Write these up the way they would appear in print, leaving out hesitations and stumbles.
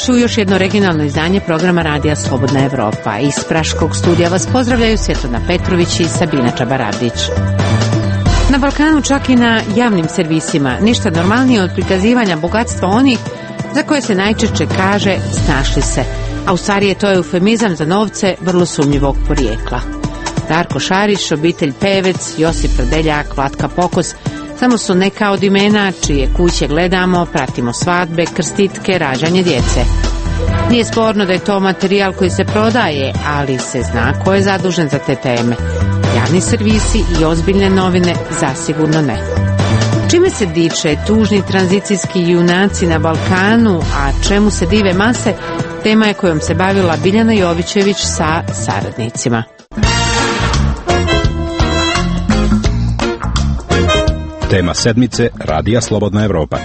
Dobrodošli u još jedno regionalno izdanje programa Radija Slobodna Evropa. Iz Praškog studija vas pozdravljaju Svjetlana Petrović i Sabina Čabaradić. Na Balkanu, čak i na javnim servisima, ništa normalnije od prikazivanja bogatstva onih za koje se najčešće kaže snašli se, a u stvari je to eufemizam za novce vrlo sumnjivog porijekla. Darko Šarić, obitelj Pevec, Josip Radeljak, Vlatka Pokos samo su neka od imena čije kuće gledamo, pratimo svadbe, krstitke, rađanje djece. Nije sporno da je to materijal koji se prodaje, ali se zna ko je zadužen za te teme. Javni servisi i ozbiljne novine zasigurno ne. Čime se diče tužni tranzicijski junaci na Balkanu, a čemu se dive mase, tema je kojom se bavila Biljana Jovićević sa saradnicima. Tema sedmice Radija Slobodna Evropa.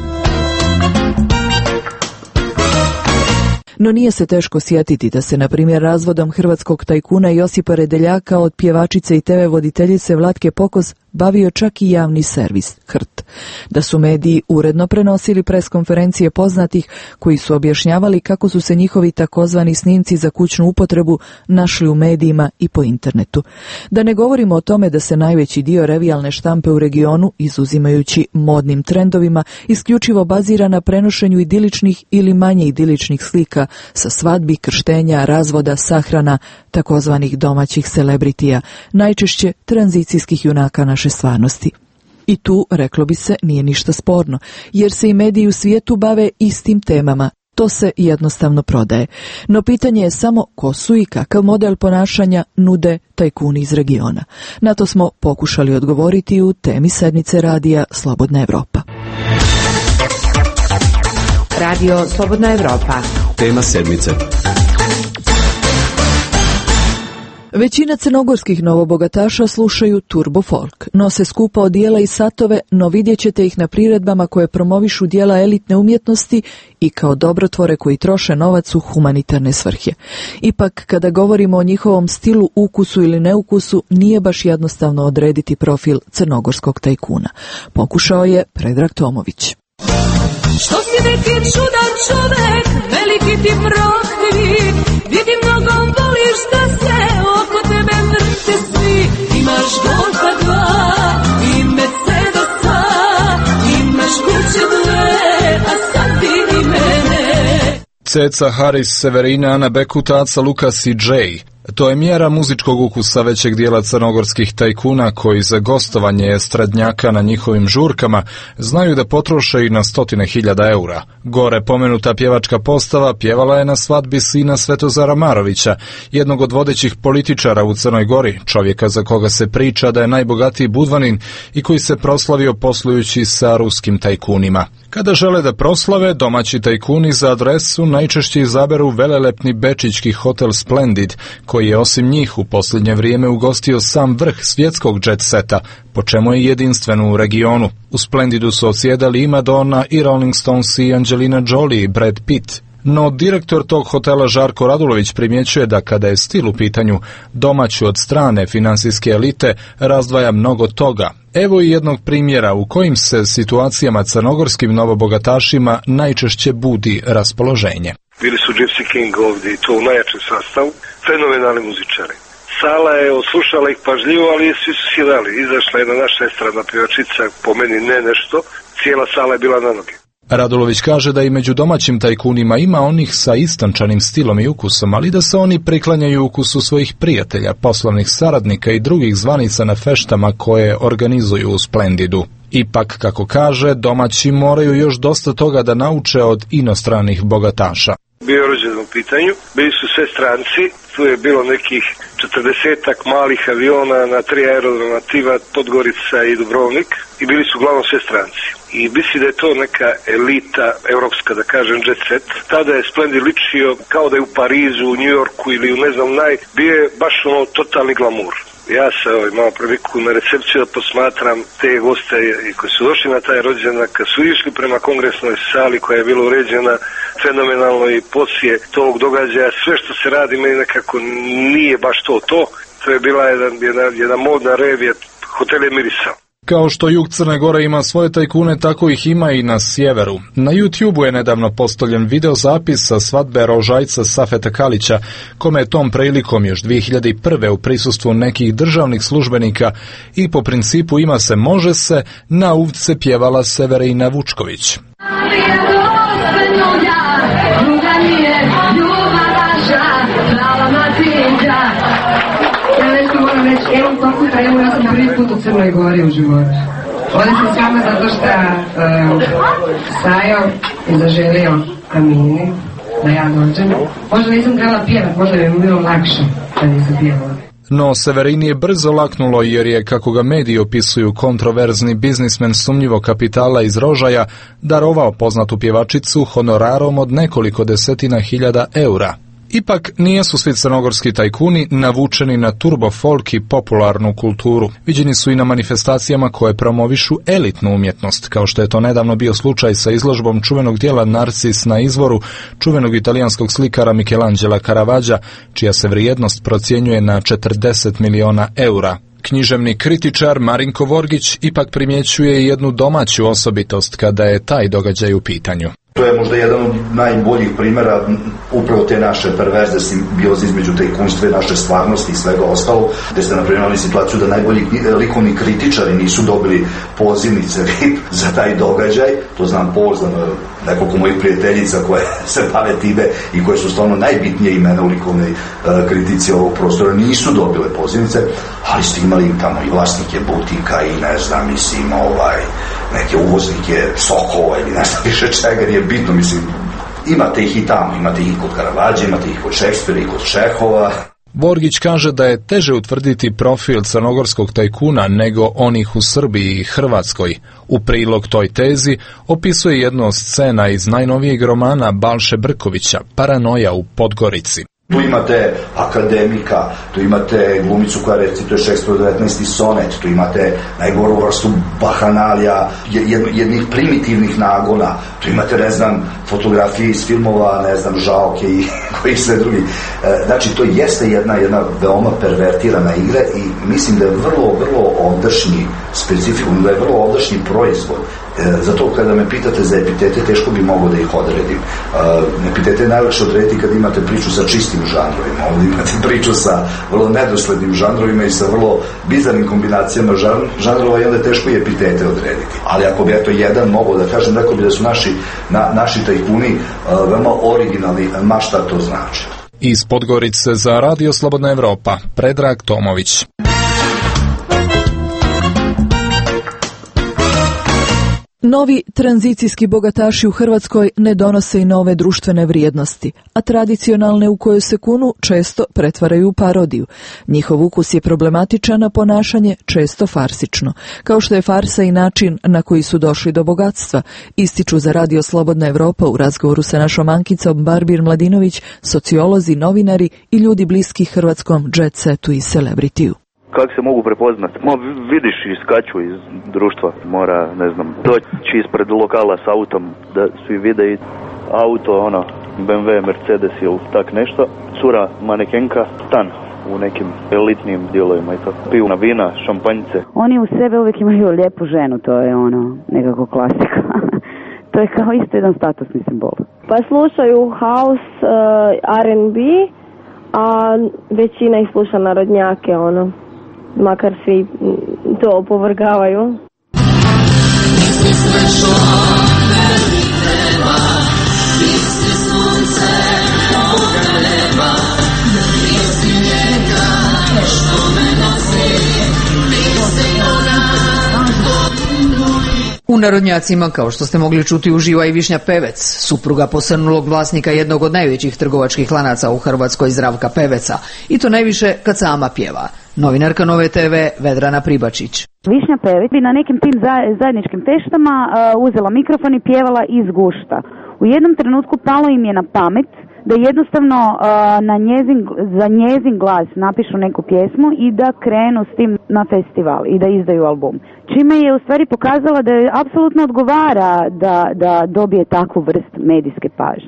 No nije se teško sjetiti da se, na primjer, razvodom hrvatskog tajkuna Josipa Radeljaka od pjevačice i TV voditeljice Vlatke Pokos bavio čak i javni servis HRT. Da su mediji uredno prenosili preskonferencije poznatih koji su objašnjavali kako su se njihovi takozvani snimci za kućnu upotrebu našli u medijima i po internetu. Da ne govorimo o tome da se najveći dio revijalne štampe u regionu, izuzimajući modnim trendovima, isključivo bazira na prenošenju idiličnih ili manje idiličnih slika sa svadbi, krštenja, razvoda, sahrana, takozvanih domaćih celebritija, najčešće tranzicijskih junaka naše stvarnosti. I tu, reklo bi se, nije ništa sporno, jer se i mediji u svijetu bave istim temama. To se jednostavno prodaje. No pitanje je samo ko su i kakav model ponašanja nude tajkuni iz regiona. Na to smo pokušali odgovoriti u temi sedmice Radija Slobodna Evropa. Radio Slobodna Evropa. Tema sedmice. Većina crnogorskih novobogataša slušaju turbo folk, nose skupa odijela i satove, no vidjet ćete ih na priredbama koje promovišu dijela elitne umjetnosti i kao dobrotvore koji troše novac u humanitarne svrhe. Ipak, kada govorimo o njihovom stilu, ukusu ili neukusu, nije baš jednostavno odrediti profil crnogorskog tajkuna. Pokušao je Predrag Tomović. Što si neki čudan čovek, veliki ti prohtjevi, vidim mnogo voliš da se oko tebe vrte svi. Imaš Golfa 2 i Mercedesa, imaš kuće dve, a sad vidi mene. Ceca, Haris, Severina, Ana Bekutaca, Lukas i Jay. To je mjera muzičkog ukusa većeg dijela crnogorskih tajkuna koji za gostovanje estradnjaka na njihovim žurkama znaju da potroše i na 100.000 eura. Gore pomenuta pjevačka postava pjevala je na svadbi sina Svetozara Marovića, jednog od vodećih političara u Crnoj Gori, čovjeka za koga se priča da je najbogatiji Budvanin i koji se proslavio poslujući sa ruskim tajkunima. Kada žele da proslave, domaći tajkuni za adresu najčešće izaberu velelepni bečićki hotel Splendid, koji je osim njih u posljednje vrijeme ugostio sam vrh svjetskog jet seta, po čemu je jedinstven u regionu. U Splendidu su odsjedali i Madonna, i Rolling Stones, i Angelina Jolie, i Brad Pitt. No direktor tog hotela Žarko Radulović primjećuje da kada je stil u pitanju, domaću od strane finansijske elite razdvaja mnogo toga. Evo i jednog primjera u kojim se situacijama crnogorskim novobogatašima najčešće budi raspoloženje. Bili su Gypsy King ovdje i to u najjačem sastavu, fenomenalni muzičari. Sala je oslušala ih pažljivo, ali svi su sjedali. Izašla jedna naša estradna pjevačica, po meni ne nešto, cijela sala je bila na noge. Radulović kaže da i među domaćim tajkunima ima onih sa istančanim stilom i ukusom, ali da se oni priklanjaju ukusu svojih prijatelja, poslovnih saradnika i drugih zvanica na feštama koje organizuju u Splendidu. Ipak, kako kaže, domaći moraju još dosta toga da nauče od inostranih bogataša. Bio je rođen u pitanju, bili su sve stranci, tu je bilo nekih 40-ak malih aviona na 3 aerodroma, Tivat, Podgorica i Dubrovnik, i bili su uglavnom sve stranci. I misli da je to neka elita evropska, da kažem, jet set. Tada je Splendid ličio kao da je u Parizu, u New Yorku ili u ne znam bio je baš totalni glamur. Ja se malo priliku na recepciju da posmatram te goste koji su došli na taj rođendan, kad su išli prema kongresnoj sali koja je bila uređena fenomenalno i poslije tog događaja, sve što se radi meni nekako nije baš to. To je bila jedna modna revija, hotel je mirisao. Kao što jug Crne Gore ima svoje tajkune, tako ih ima i na sjeveru. Na YouTubeu je nedavno postavljen videozapis sa svadbe rožajca Safeta Kalića, kome je tom prilikom još 2001. u prisustvu nekih državnih službenika i po principu ima se može se, na uvce pjevala Severina Vučković. Evo toku trenu, ja sam prvi put u Crnoj Gori u životu. Ovdje sam s vama zato što Sajo je zaželio Amini da ja dođem. Možda nisam trebala pjevat, možda bi mi bilo lakše da nisam pjevala. No Severini je brzo laknulo jer je, kako ga mediji opisuju, kontroverzni biznismen sumnjivog kapitala iz Rožaja darovao poznatu pjevačicu honorarom od nekoliko desetina hiljada eura. Ipak nijesu svi crnogorski tajkuni navučeni na turbo folk i popularnu kulturu. Viđeni su i na manifestacijama koje promovišu elitnu umjetnost, kao što je to nedavno bio slučaj sa izložbom čuvenog djela Narcis na izvoru čuvenog italijanskog slikara Michelangela Caravaggia, čija se vrijednost procjenjuje na 40 miliona eura. Književni kritičar Marinko Vorgić ipak primjećuje jednu domaću osobitost kada je taj događaj u pitanju. To je možda jedan od najboljih primjera upravo te naše perverzne simbioze između tajkunstva i naše stvarnosti i svega ostalo, gde ste napravili imali situaciju da najbolji likovni kritičari nisu dobili pozivnice za taj događaj. To znam pouzdano, nekoliko mojih prijateljica koje se bave time i koje su stvarno najbitnije imena u likovnoj kritici ovog prostora nisu dobile pozivnice, ali ste imali tamo i vlasnike butika i ne znam, mislim, neke uvoznike sokova ili ne znam više čega, nije bitno, mislim, imate ih i tamo, imate ih kod Caravaggia, imate ih kod Šekspira i kod Čehova. Vorgić kaže da je teže utvrditi profil crnogorskog tajkuna nego onih u Srbiji i Hrvatskoj. U prilog toj tezi opisuje jednu od scena iz najnovijeg romana Balše Brkovića, Paranoja u Podgorici. Tu imate akademika, tu imate glumicu koja recituje Šekspirov 19. sonet, tu imate najgoru vrstu bahanalija, jednih primitivnih nagona, tu imate, ne znam, fotografije iz filmova, ne znam, Žalke i koji sve drugi. Znači, to jeste jedna veoma pervertirana igra i mislim da je vrlo ovdašnji specifikum, da je vrlo ovdašnji proizvod. Zato kada me pitate za epitete, teško bi mogao da ih odredim. Epitete je najlakše odrediti kada imate priču sa čistim žanrovima, ovdje imate priču sa vrlo nedoslednim žanrovima i sa vrlo bizarnim kombinacijama žanrova i onda je teško i epitete odrediti. Ali ako bi eto jedan mogao da kažem, rekao bi da su naši tajkuni veoma originalni, ma šta to znači. Iz Podgorice za Radio Slobodna Evropa, Predrag Tomović. Novi tranzicijski bogataši u Hrvatskoj ne donose i nove društvene vrijednosti, a tradicionalne u kojoj se kunu često pretvaraju u parodiju. Njihov ukus je problematičan, a ponašanje često farsično, kao što je farsa i način na koji su došli do bogatstva, ističu za Radio Slobodna Evropa u razgovoru sa našom ankicom Barbir Mladinović, sociolozi, novinari i ljudi bliski hrvatskom jet setu i celebritiju. Kako se mogu prepoznati? Vidiš, iskaču iz društva, mora, ne znam, doći ispred lokala s autom, da svi vide i auto, BMW, Mercedes ili tak nešto, cura, manekenka, stan u nekim elitnim dijelovima i to. Piju na vina, šampanjce. Oni u sebe uvijek imaju lijepu ženu, to je nekako klasika. To je kao isto jedan statusni simbol. Pa slušaju house, R&B, a većina ih sluša narodnjake, makar svi to opovrgavaju. U narodnjacima, kao što ste mogli čuti, uživa i Višnja Pevec, supruga posrnulog vlasnika jednog od najvećih trgovačkih lanaca u Hrvatskoj, Zdravka Peveca, i to najviše kad sama pjeva. Novinarka Nove TV Vedrana Pribačić. Višnja Pevec bi na nekim tim zajedničkim feštama uzela mikrofon i pjevala iz gušta. U jednom trenutku palo im je na pamet da jednostavno za njezin glas napišu neku pjesmu i da krenu s tim na festival i da izdaju album. Čime je u stvari pokazala da je apsolutno odgovara da dobije takvu vrst medijske pažnje.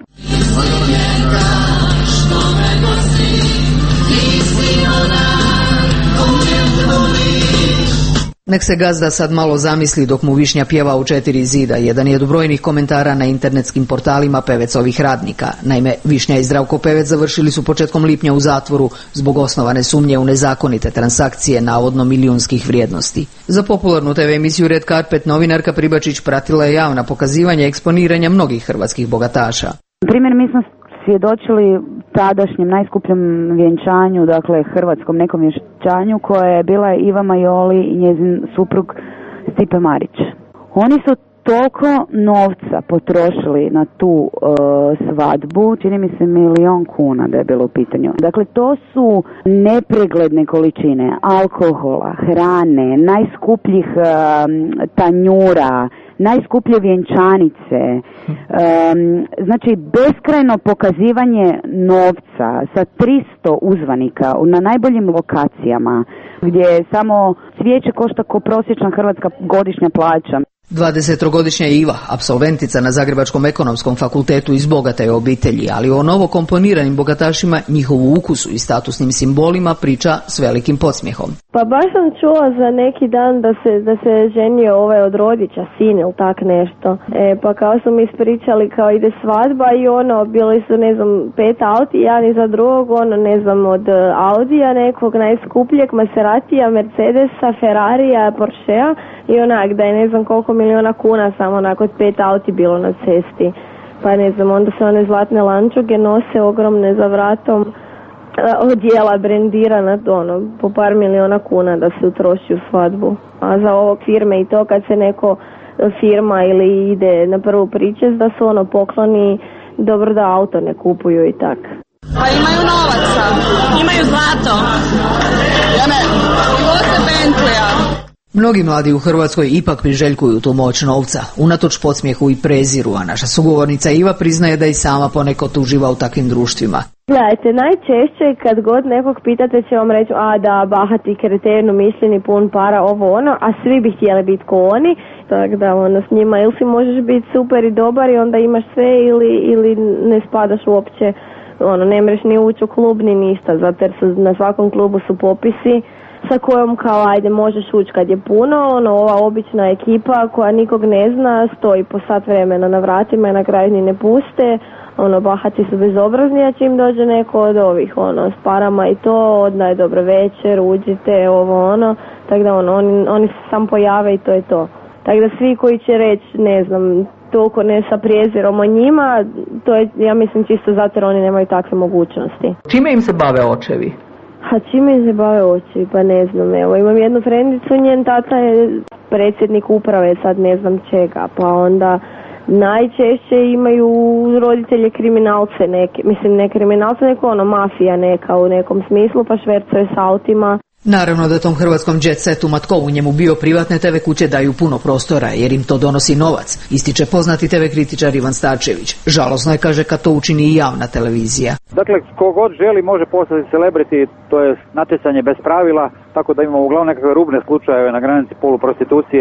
Nek se gazda sad malo zamisli dok mu Višnja pjeva u 4 zida. Jedan je od brojnih komentara na internetskim portalima Pevecovih radnika. Naime, Višnja i Zdravko Pevec završili su početkom lipnja u zatvoru zbog osnovane sumnje u nezakonite transakcije navodno milijunskih vrijednosti. Za popularnu TV emisiju Red Carpet novinarka Pribačić pratila je javna pokazivanja i eksponiranja mnogih hrvatskih bogataša. Primjer, mi smo svjedočili tadašnjem najskupljem vjenčanju, dakle hrvatskom nekom vjenčanju, koje je bila Iva Majoli i njezin suprug Stipe Marić. Oni su toliko novca potrošili na tu svadbu, čini mi se 1 milion kuna da je bilo u pitanju. Dakle, to su nepregledne količine alkohola, hrane, najskupljih tanjura, najskuplje vjenčanice, znači beskrajno pokazivanje novca sa 300 uzvanika na najboljim lokacijama gdje samo cvijeće košta ko prosječna hrvatska godišnja plaća. 20-godišnja Iva, apsolventica na Zagrebačkom ekonomskom fakultetu iz bogate je obitelji, ali o novo komponiranim bogatašima, njihovu ukusu i statusnim simbolima priča s velikim podsmjehom. Pa baš sam čula za neki dan da se ženio od rodića, sin ili tak nešto. Pa kao su mi ispričali kao ide svadba i bili su 5 auti, jedan iza drugog, od Audija nekog najskupljeg, Maseratija, Mercedesa, Ferrarija, Porschea i da je koliko miliona kuna samo nakon 5 auti bilo na cesti. Pa onda se one zlatne lančuge nose ogromne za vratom, odjela brendirana po par miliona kuna da se utroši u svadbu. A za ovo firme i to kad se neko firma ili ide na prvu pričest da su pokloni, dobro da auto ne kupuju i tak. Pa imaju novaca, imaju zlato, voze Bentleya. Mnogi mladi u Hrvatskoj ipak priželjkuju tu moć novca, unatoč podsmijehu i preziru, a naša sugovornica Iva priznaje da i sama ponekad uživa u takvim društvima. Gledajte, najčešće kad god nekog pitate će vam reći da bahati, kretenu, mišljeni, pun para, a svi bi htjeli biti ko oni, tako da s njima ili si možeš biti super i dobar i onda imaš sve ili ne spadaš uopće, ne mreš ni ući u klub ni ništa, zato jer na svakom klubu su popisi sa kojom kao ajde možeš ući kad je puno, ova obična ekipa koja nikog ne zna stoji po sat vremena na vratima i na kraju ni ne puste, bahati su bezobrazni, a čim dođe neko od ovih, s parama i to, odnaje dobro večer, uđite, tako da oni se sam pojave i to je to. Tako da svi koji će reći, toliko ne sa prijezirom o njima, to je, ja mislim, čisto zato jer oni nemaju takve mogućnosti. Čime im se bave očevi? A čime se bave očevi? Pa imam jednu frendicu, njen tata je predsjednik uprave, sad ne znam čega, pa onda najčešće imaju roditelje kriminalce neke, ne kriminalce, neko mafija neka u nekom smislu, pa švercuje s autima. Naravno da tom hrvatskom jet setu Matkovu njemu bio privatne TV kuće daju puno prostora jer im to donosi novac, ističe poznati TV kritičar Ivan Starčević. Žalosno je, kaže, kad to učini i javna televizija. Dakle, kogod želi može postati celebrity, to je natjecanje bez pravila, tako da imamo uglavnom nekakve rubne slučajeve na granici poluprostitucije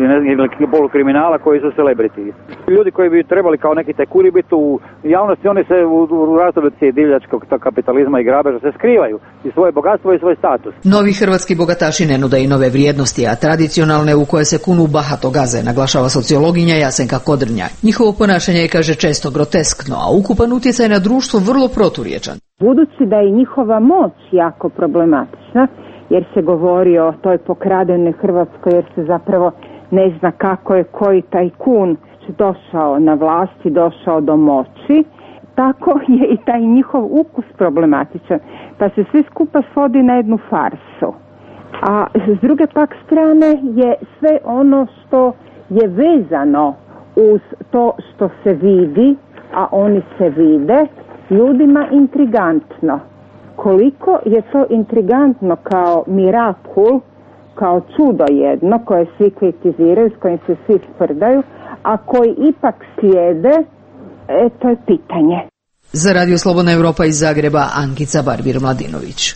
ili polukriminala koji su celebrity. Ljudi koji bi trebali kao neki tajkuni biti u javnosti, oni se u razdoblju divljačkog kapitalizma i grabeža se skrivaju i svoje bogatstvo i svoj status. Novi hrvatski bogataši ne nude i nove vrijednosti, a tradicionalne u koje se kunu bahato gaze, naglašava sociologinja Jasenka Kodrnja. Njihovo ponašanje je, kaže, često groteskno, a ukupan utjecaj na društvo vrlo proturječan. Budući da je njihova moć jako problematična, jer se govori o toj pokradenoj Hrvatskoj, jer se zapravo ne zna kako je koji tajkun došao na vlast i došao do moći, tako je i taj njihov ukus problematičan, pa se sve skupa svodi na jednu farsu. A s druge pak strane je sve ono što je vezano uz to što se vidi, a oni se vide, ljudima intrigantno. Koliko je to intrigantno kao mirakul, kao čudo jedno koje svi kritiziraju, s kojim se svi sprdaju, a koji ipak slijede, to je pitanje. Za Radio Slobodna Evropa iz Zagreba, Ankica Barbir-Mladinović.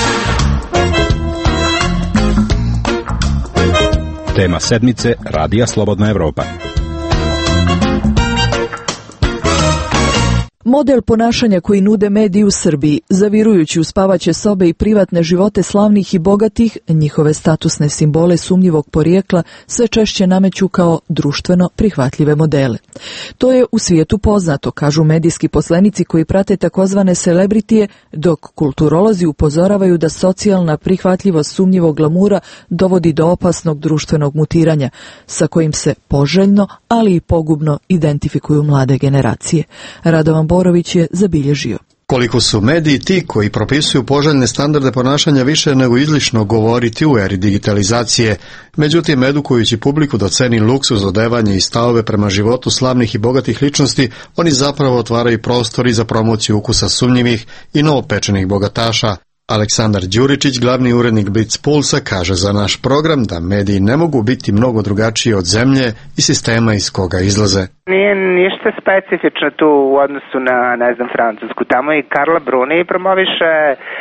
Tema sedmice Radija Slobodna Evropa. Model ponašanja koji nude mediji u Srbiji, zavirujući u spavaće sobe i privatne živote slavnih i bogatih, njihove statusne simbole sumnjivog porijekla sve češće nameću kao društveno prihvatljive modele. To je u svijetu poznato, kažu medijski poslenici koji prate takozvane celebritije, dok kulturolozi upozoravaju da socijalna prihvatljivost sumnjivog glamura dovodi do opasnog društvenog mutiranja, sa kojim se poželjno, ali i pogubno identifikuju mlade generacije. Radovan Borović je zabilježio. Koliko su mediji ti koji propisuju poželjne standarde ponašanja više nego izlišno govoriti u eri digitalizacije, međutim edukujući publiku da ceni luksuz, odevanje i stavove prema životu slavnih i bogatih ličnosti, oni zapravo otvaraju prostor i za promociju ukusa sumnjivih i novopečenih bogataša. Aleksandar Đuričić, glavni urednik Blic Pulsa, kaže za naš program da mediji ne mogu biti mnogo drugačiji od zemlje i sistema iz koga izlaze. Nije ništa specifično tu u odnosu na, Francusku. Tamo i Carla Bruni promoviše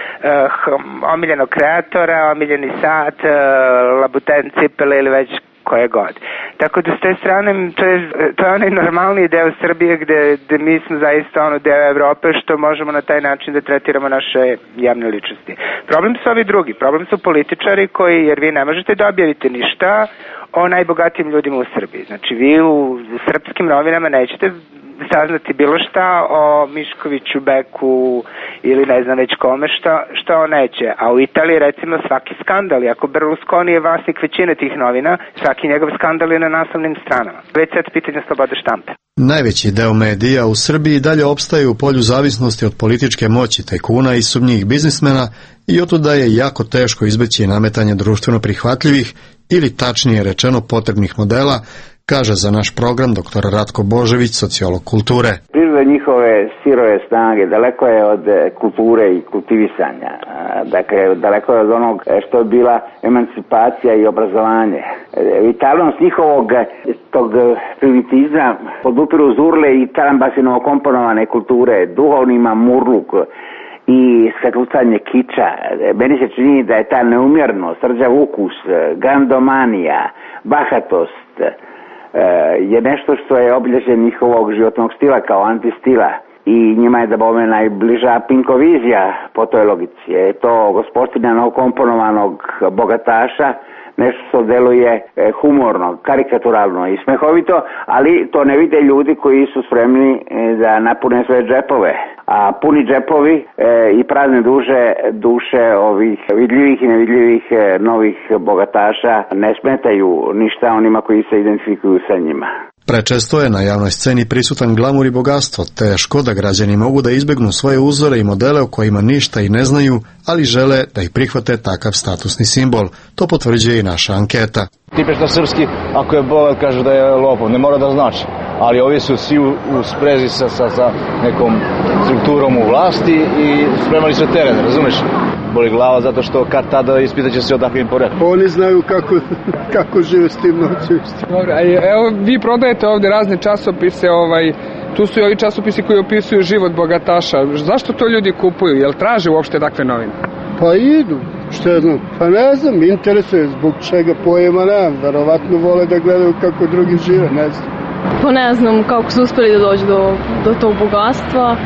omiljenog kreatora, omiljeni sat, Labuten cipele ili već koje god. Tako da s te strane, to je onaj normalniji deo Srbije gde mi smo zaista deo Evrope što možemo na taj način da tretiramo naše javne ličnosti. Problem su ovi drugi, problem su političari koji, jer vi ne možete da objavite ništa o najbogatijim ljudima u Srbiji. Znači vi u srpskim novinama nećete saznati bilo šta o Miškoviću, Beku ili ne znam već kome što on neće. A u Italiji recimo svaki skandal, ako Berlusconi je vlasnik većine tih novina, svaki njegov skandal je na naslovnim stranama. Već sad pitanje slobode štampe. Najveći deo medija u Srbiji dalje opstaje u polju zavisnosti od političke moći tajkuna i sumnjivih biznismena i otuda je jako teško izbeći nametanje društveno prihvatljivih ili tačnije rečeno potrebnih modela, kaže za naš program dr. Ratko Božević, sociolog kulture. Priroda njihove sirove snage daleko je od kulture i kultivisanja. Dakle, daleko je od onog što je bila emancipacija i obrazovanje. Vitalnost njihovog tog primitizma podupiru zurle i talambasinovo komponovane kulture, duhovni mamurluk i skaklucanje kiča. Meni se čini da je ta neumjernost, rđav ukus, grandomanija, bahatost, je nešto što je obilježje njihovog životnog stila kao antistila i njima je da bome najbliža pinkovizija po toj logici. Je to gospodinjanog komponovanog bogataša, nešto što deluje humorno, karikaturalno i smehovito, ali to ne vide ljudi koji su spremni da napune svoje džepove. A puni džepovi i prazne duše ovih vidljivih i nevidljivih novih bogataša ne smetaju ništa onima koji se identifikuju sa njima. Prečesto je na javnoj sceni prisutan glamur i bogatstvo, teško da građani mogu da izbegnu svoje uzore i modele o kojima ništa i ne znaju, ali žele da ih prihvate takav statusni simbol. To potvrđuje i naša anketa. Tipično srpski, ako je bogat, kaže da je lopov, ne mora da znači. Ali ovi su svi u sprezi sa nekom strukturom u vlasti i spremali sve teren, razumeš? Boli glava zato što kad tada ispitaće se odakle im pored. Oni znaju kako žive s tim novcem. Dobro, evo vi prodajete ovdje razne časopise, tu su i ovi časopisi koji opisuju život bogataša. Zašto to ljudi kupuju? Jel traže uopšte takve novine? Pa idu, što znam, pa ne znam, interesuje zbog čega, pojema nemam, verovatno vole da gledaju kako drugi žive, ne znam. Pa ne znam kako su uspjeli da dođu do tog bogatstva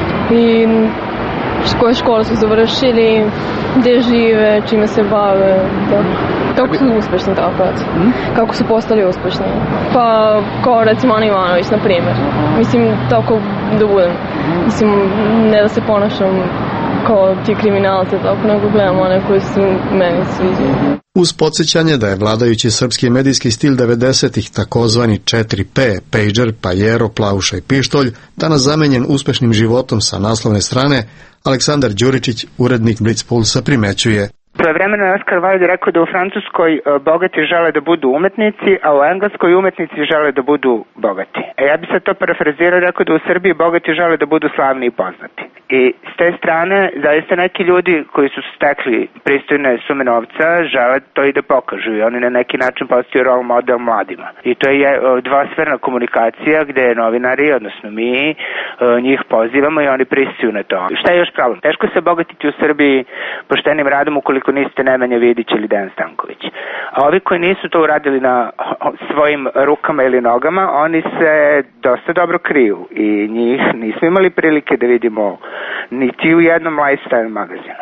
i koje škole su završili, gdje žive, čime se bave, kako su uspješni tako, kako su postali uspješni. Pa kao recimo Ana Ivanović, na primjer. Mislim, tako da budem. Mislim, ne da se ponašam kao ti kriminalci, tako nego gledam one koji su meni sviđaju. Uz podsjećanje da je vladajući srpski medijski stil 90-ih takozvani 4P, pager, pajero, plavuša i pištolj, danas zamenjen uspešnim životom sa naslovne strane, Aleksandar Đuričić, urednik Blic Pulsa, primećuje. Svojevremeno je Oscar Wilde rekao da u Francuskoj bogati žele da budu umetnici, a u Engleskoj umetnici žele da budu bogati. Ja bi sad to parafrazirao, rekao da u Srbiji bogati žele da budu slavni i poznati. I I s te strane, zaista neki ljudi koji su stekli pristojne sume novca žele to i da pokažu i oni na neki način postaju role model mladima. I to je dvosferna komunikacija gde novinari, odnosno mi, njih pozivamo i oni pristaju na to. Šta je još problem? Teško se obogatiti u Srbiji poštenim radom ukoliko niste Nemanja Vidić ili Dejan Stanković. A ovi koji nisu to uradili na svojim rukama ili nogama, oni se dosta dobro kriju i njih nismo imali prilike da vidimo niti u jednom lifestyle magazinu.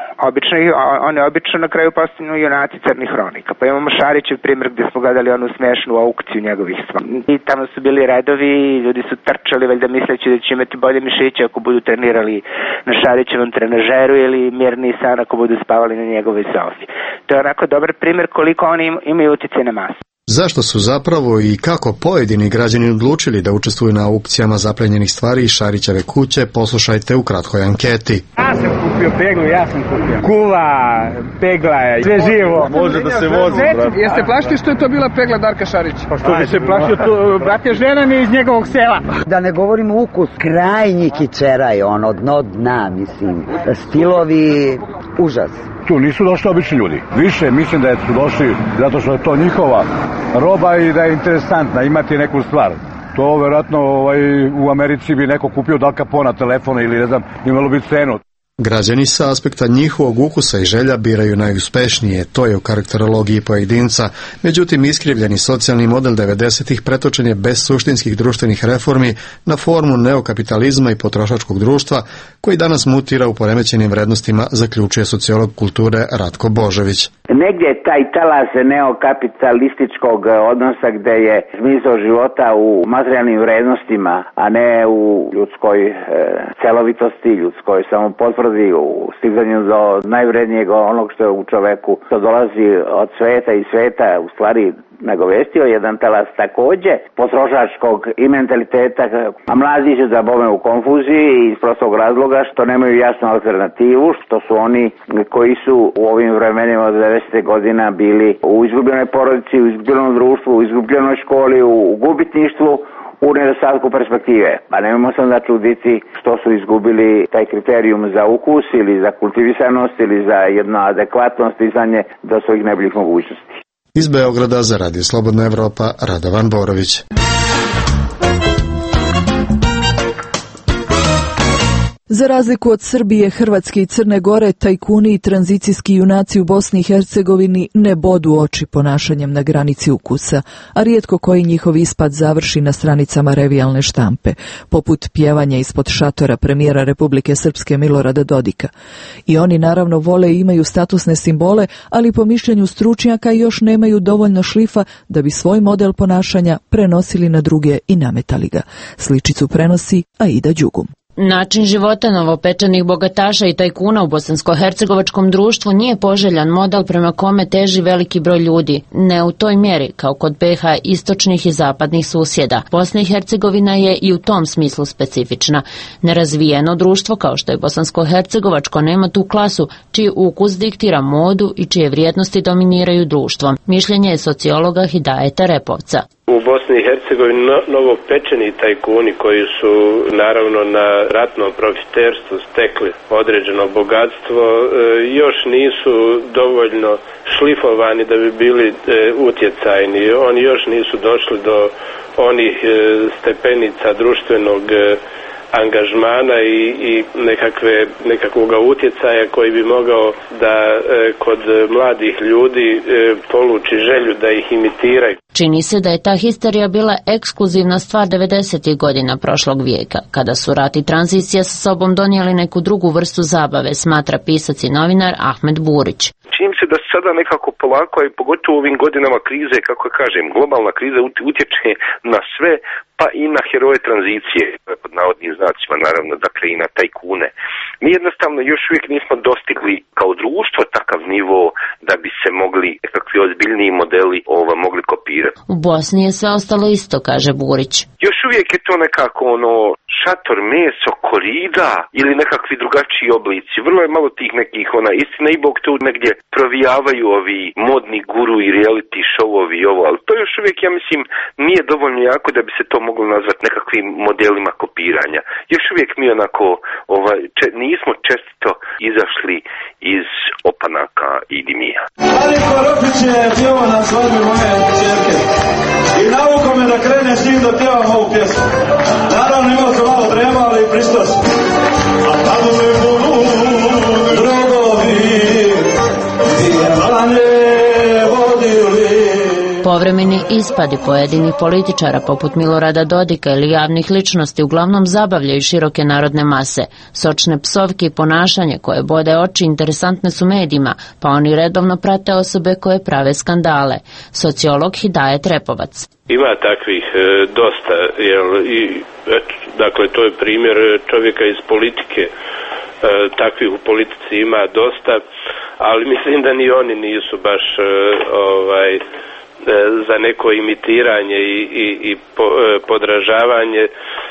Oni obično na kraju postanu junaci crnih hronika. Pa imamo Šarićev primjer gdje smo gledali onu smiješnu aukciju njegovih stvari. I tamo su bili redovi, ljudi su trčali valjda misleći da će imati bolje mišiće ako budu trenirali na Šarićevom trenažeru ili mirni san ako budu spavali na njegovoj sofi. To je onako dobar primjer koliko oni imaju utjecaj na masu. Zašto su zapravo i kako pojedini građani odlučili da učestvuju na aukcijama zaplenjenih stvari iz Šarićeve kuće, poslušajte u kratkoj anketi. Ja sam kupio peglu, kuva, pegla, sve živo. Može da se vozi. Jeste plašili što je to bila pegla Darka Šarića? Pa što bi se plašio, to, brate, žena mi je iz njegovog sela. Da ne govorimo ukus, krajnji kičeraj, od dna, mislim, stilovi, užas. Tu nisu došli obični ljudi. Više mislim da su došli zato što je to njihova roba i da je interesantna, imati neku stvar. To vjerojatno u Americi bi neko kupio Al Capona telefona ili ne znam, imalo bi cenu. Građani sa aspekta njihovog ukusa i želja biraju najuspešnije, to je u karakterologiji pojedinca. Međutim, iskrivljeni socijalni model 90-ih pretočen je bez suštinskih društvenih reformi na formu neokapitalizma i potrošačkog društva, koji danas mutira u poremećenim vrednostima, zaključuje sociolog kulture Ratko Božović. Negdje je taj talas neokapitalističkog odnosa gdje je smisao života u materijalnim vrednostima, a ne u ljudskoj celovitosti, ljudskoj samopotvrdi, u stizanju do najvrednijeg onog što je u čoveku, što dolazi od sveta i sveta, u stvari nagovestio jedan talas također potrošačkog i mentaliteta, a mladi su da bome u konfuziji iz prostog razloga što nemaju jasnu alternativu, što su oni koji su u ovim vremenima od 90. godina bili u izgubljenoj porodici, u izgubljenom društvu, u izgubljenoj školi, u gubitništvu, u nedostatku perspektive. Pa nemojmo se onda čuditi što su izgubili taj kriterijum za ukus ili za kultivisanost ili za jedno adekvatno stizanje do svojih najboljih mogućnosti. Iz Beograda za Radio Slobodna Evropa, Radovan Borović. Za razliku od Srbije, Hrvatske i Crne Gore, tajkuni i tranzicijski junaci u Bosni i Hercegovini ne bodu oči ponašanjem na granici ukusa, a rijetko koji njihov ispad završi na stranicama revijalne štampe, poput pjevanja ispod šatora premijera Republike Srpske Milorada Dodika. I oni naravno vole i imaju statusne simbole, ali po mišljenju stručnjaka još nemaju dovoljno šlifa da bi svoj model ponašanja prenosili na druge i nametali ga. Sličicu prenosi Aida Đugum. Način života novopečenih bogataša i tajkuna u bosansko-hercegovačkom društvu nije poželjan model prema kome teži veliki broj ljudi, ne u toj mjeri kao kod BiH istočnih i zapadnih susjeda. Bosna i Hercegovina je i u tom smislu specifična. Nerazvijeno društvo kao što je bosansko-hercegovačko nema tu klasu čiji ukus diktira modu i čije vrijednosti dominiraju društvom. Mišljenje je sociologa Hidajeta Repovca. U Bosni i Hercegovini novopečeni tajkuni koji su naravno na ratnom profiterstvu stekli određeno bogatstvo još nisu dovoljno šlifovani da bi bili utjecajni. Oni još nisu došli do onih stepenica društvenog angažmana i nekakvog utjecaja koji bi mogao da kod mladih ljudi poluči želju da ih imitiraju. Čini se da je ta histerija bila ekskluzivna stvar 90. godina prošlog vijeka, kada su rat i tranzicija sa sobom donijeli neku drugu vrstu zabave, smatra pisac i novinar Ahmed Burić. Čini mi se da sada nekako polako, i pogotovo u ovim godinama krize, kako kažem, globalna kriza utječe na sve, pa i na heroje tranzicije, pod navodnim znacima naravno, dakle i na tajkune. Mi jednostavno još uvijek nismo dostigli kao društvo takav nivo da bi se mogli nekakvi ozbiljniji modeli mogli kopirati. U Bosni je sve ostalo isto, kaže Burić. Još uvijek uvijek je to nekako šator, meso, korida ili nekakvi drugačiji oblici. Vrlo je malo tih nekih istina i bog tu negdje provijavaju ovi modni guru i reality showovi i ovo, ali to još uvijek, ja mislim, nije dovoljno jako da bi se to moglo nazvati nekakvim modelima kopiranja. Još uvijek mi onako nismo često izašli iz opanaka i dimija. Marinko Rokić je pjevao na svadbi moje čerke i navukao me da krene s njim da pjevam ovu pjesmu. Naravno imao sam malo trema, ali pristao sam. A kada me budu drogovi pjevanje vodili. Povremeni ispadi pojedinih političara poput Milorada Dodika ili javnih ličnosti uglavnom zabavljaju široke narodne mase. Sočne psovke i ponašanje koje bode oči interesantne su medijima, pa oni redovno prate osobe koje prave skandale. Sociolog Hidajet Repovac. Ima takvih dosta, dakle to je primjer čovjeka iz politike. Takvih u politici ima dosta, ali mislim da ni oni nisu baš za neko imitiranje i podražavanje.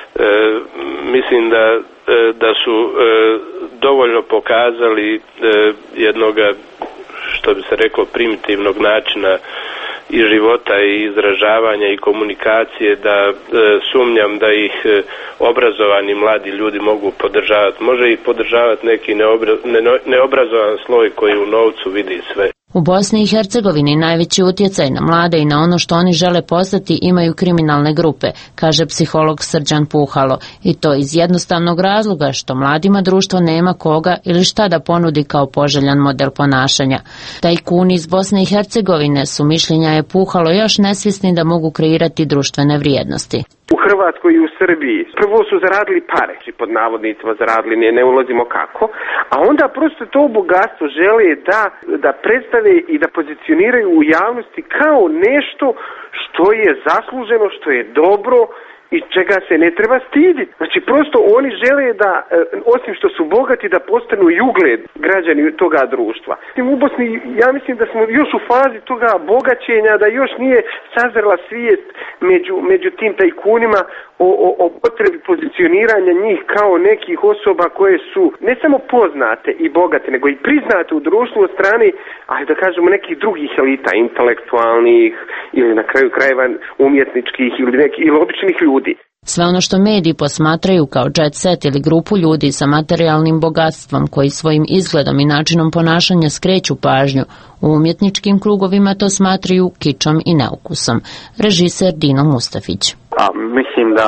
Mislim da su dovoljno pokazali jednoga, što bi se reklo, primitivnog načina i života i izražavanja i komunikacije, da sumnjam da ih obrazovani mladi ljudi mogu podržavati. Može ih podržavati neki neobrazovan sloj koji u novcu vidi sve. U Bosni i Hercegovini najveći utjecaj na mlade i na ono što oni žele postati imaju kriminalne grupe, kaže psiholog Srđan Puhalo, i to iz jednostavnog razloga što mladima društvo nema koga ili šta da ponudi kao poželjan model ponašanja. Tajkuni iz Bosne i Hercegovine su, mišljenja je Puhalo, još nesvjesni da mogu kreirati društvene vrijednosti. U Hrvatskoj i u Srbiji prvo su zaradili pare, pod navodnicima zaradili, ne ulazimo kako, a onda prosto to bogatstvo žele da predstave i da pozicioniraju u javnosti kao nešto što je zasluženo, što je dobro i čega se ne treba stiditi. Znači prosto oni žele da, osim što su bogati, da postanu i ugled građani toga društva. U Bosni, ja mislim da smo još u fazi toga bogaćenja, da još nije sazrela svijest među tim tajkunima o potrebi pozicioniranja njih kao nekih osoba koje su ne samo poznate i bogate, nego i priznate u društvu od strane, da kažemo, nekih drugih elita, intelektualnih ili na kraju krajeva umjetničkih ili običnih ljudi. Sve ono što mediji posmatraju kao jet set ili grupu ljudi sa materijalnim bogatstvom koji svojim izgledom i načinom ponašanja skreću pažnju, u umjetničkim krugovima to smatraju kičom i neukusom. Režiser Dino Mustafić. Mislim da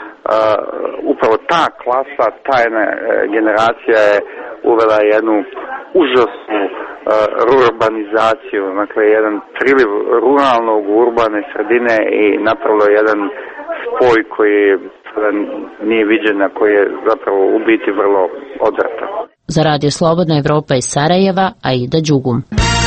upravo ta klasa, ta jedna generacija je uvela jednu užasnu rurbanizaciju, dakle jedan priliv ruralnog u urbane sredine i napravilo jedan spoj koji nije viđen, a koji je zapravo u biti vrlo odvratan. Za Radio Slobodna Evropa iz Sarajeva, Aida Đugum.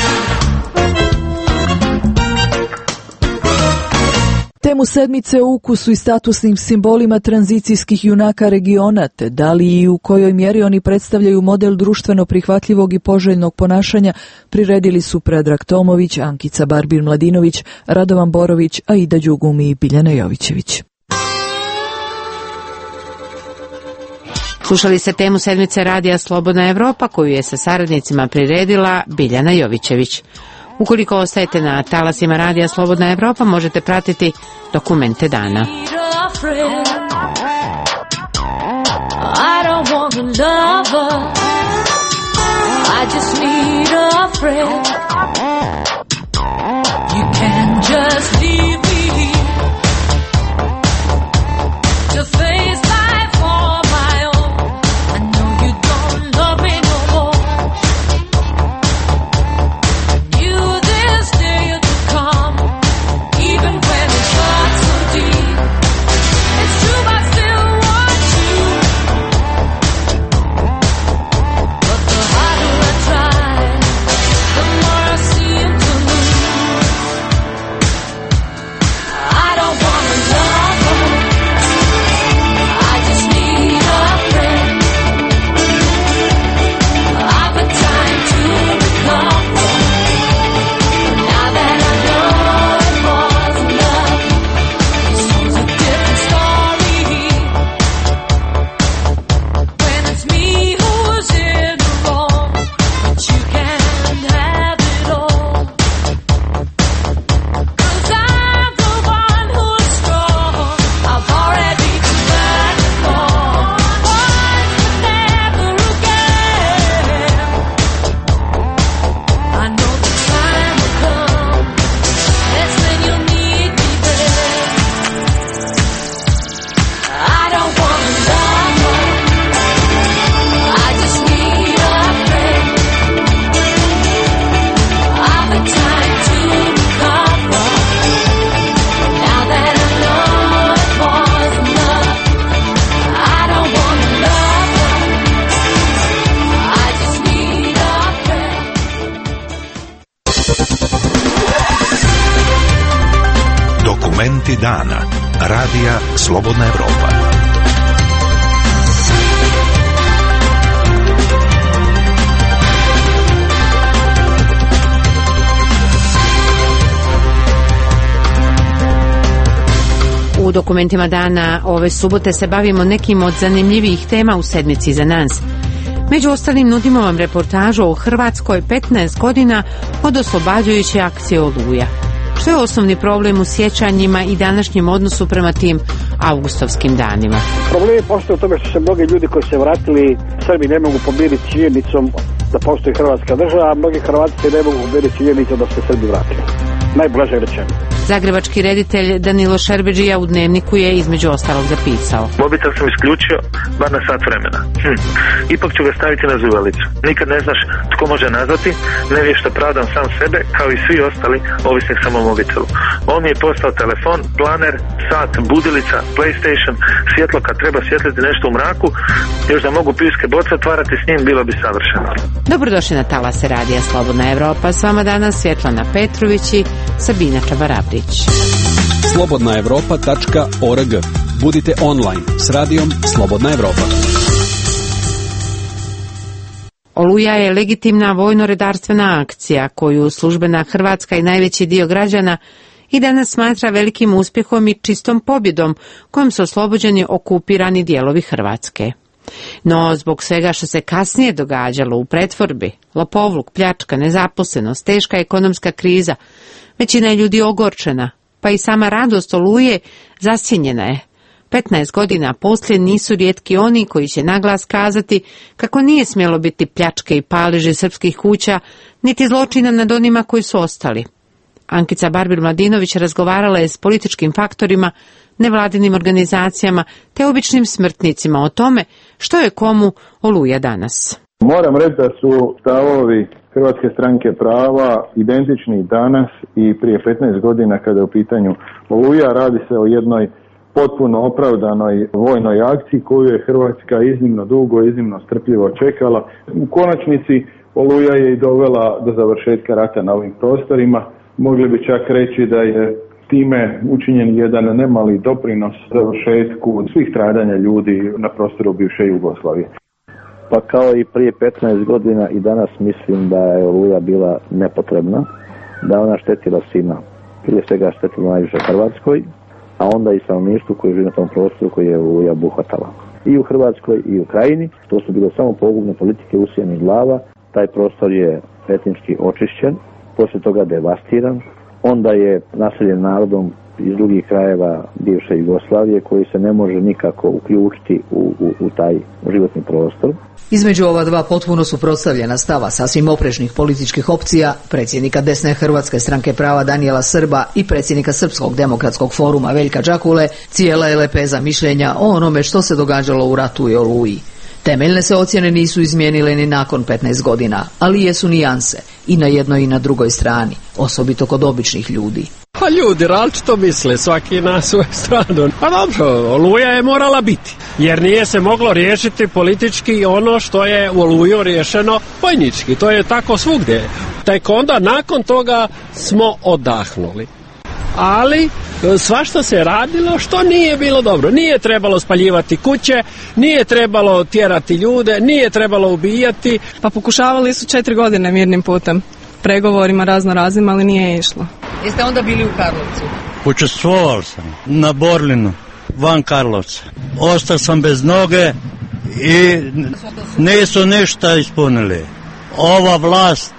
Temu sedmice o ukusu i statusnim simbolima tranzicijskih junaka regiona, te da li i u kojoj mjeri oni predstavljaju model društveno prihvatljivog i poželjnog ponašanja, priredili su Predrag Tomović, Ankica Barbir-Mladinović, Radovan Borović, Aida Đugum i Biljana Jovićević. Slušali ste temu sedmice Radija Slobodna Evropa, koju je sa saradnicima priredila Biljana Jovićević. Ukoliko ostajete na talasima Radija Slobodna Evropa, možete pratiti Dokumente dana. The more I see into Dokumenti dana. Radija Slobodna Evropa. U dokumentima dana ove subote se bavimo nekim od zanimljivijih tema u sedmici za nas. Među ostalim nudimo vam reportažu o Hrvatskoj 15 godina od oslobađajuće akcije Oluja. Što je osnovni problem u sjećanjima i današnjem odnosu prema tim avgustovskim danima? Problem postoje u tome što se mnogi ljudi koji se vratili Srbi ne mogu pomiriti činjenicom da postoji Hrvatska država, a mnogi Hrvati se ne mogu pomiriti činjenicom da se Srbi vratili. Najblaže rečeno. Zagrebački reditelj Danilo Šerbedžija u Dnevniku je između ostalog zapisao: Mobitel sam isključio bar na sat vremena. Ipak ću ga staviti na zuvalicu. Nikad ne znaš tko može nazvati, nevješta pravdam sam sebe, kao i svi ostali, ovisnik sam o mobitelu. On mi je postao telefon, planer, sat, budilica, PlayStation, svjetlo kad treba svjetliti nešto u mraku, još da mogu pivske boce otvarati s njim, bilo bi savršeno. Dobrodošli na talase Radija Slobodna Evropa. S vama danas Svjetlana Petrović i Sabina Čabarabri. slobodnaevropa.org. Budite online s radijom Slobodna Evropa. Oluja je legitimna vojno-redarstvena akcija koju službena Hrvatska i najveći dio građana i danas smatra velikim uspjehom i čistom pobjedom kojom su oslobođeni okupirani dijelovi Hrvatske. No, zbog svega što se kasnije događalo u pretvorbi, lopovluk, pljačka, nezaposlenost, teška ekonomska kriza, većina je ljudi ogorčena, pa i sama radost Oluje zasjenjena je. 15 godina poslije nisu rijetki oni koji će naglas kazati kako nije smjelo biti pljačke i paleži srpskih kuća, niti zločina nad onima koji su ostali. Ankica Barbil-Mladinović razgovarala je s političkim faktorima, nevladinim organizacijama te običnim smrtnicima o tome što je komu Oluja danas. Moram reći da su stavovi Hrvatske stranke prava identični danas i prije 15 godina kada je u pitanju Oluja. Radi se o jednoj potpuno opravdanoj vojnoj akciji koju je Hrvatska iznimno dugo, iznimno strpljivo čekala. U konačnici Oluja je i dovela do završetka rata na ovim prostorima. Mogli bi čak reći da je time učinjen jedan nemali doprinos završetku svih stradanja ljudi na prostoru bivše Jugoslavije. Pa kao i prije 15 godina i danas mislim da je Oluja bila nepotrebna, da je ona štetila svima. Prije svega štetila najviše Hrvatskoj, a onda i stanovništvu koji živi na tom prostoru koji je Oluja obuhvatala. I u Hrvatskoj i u Krajini, to su bile samo pogubne politike usijanih glava, taj prostor je etnički očišćen, poslije toga devastiran, onda je naseljen narodom iz drugih krajeva bivše Jugoslavije koji se ne može nikako uključiti u taj životni prostor. Između ova dva potpuno suprotstavljena stava sasvim oprečnih političkih opcija, predsjednika desne Hrvatske stranke prava Danijela Srba i predsjednika Srpskog demokratskog foruma Veljka Đakule, cijela je lepeza mišljenja o onome što se događalo u ratu i Oluji. Temeljne se ocjene nisu izmijenile ni nakon 15 godina, ali jesu nijanse i na jednoj i na drugoj strani, osobito kod običnih ljudi. Pa ljudi različito misle, svaki na svoju stranu. Pa dobro, Oluja je morala biti, jer nije se moglo riješiti politički ono što je u Oluju riješeno vojnički. To je tako svugdje. Tek onda nakon toga smo odahnuli. Ali svašta se radilo što nije bilo dobro. Nije trebalo spaljivati kuće, nije trebalo tjerati ljude, nije trebalo ubijati. Pa pokušavali su 4 godine mirnim putem, pregovorima raznim, ali nije išlo. Jeste onda bili u Karlovcu? Učestvovao sam na Borlinu, van Karlovca. Ostao sam bez noge i nisu ništa ispunili. Ova vlast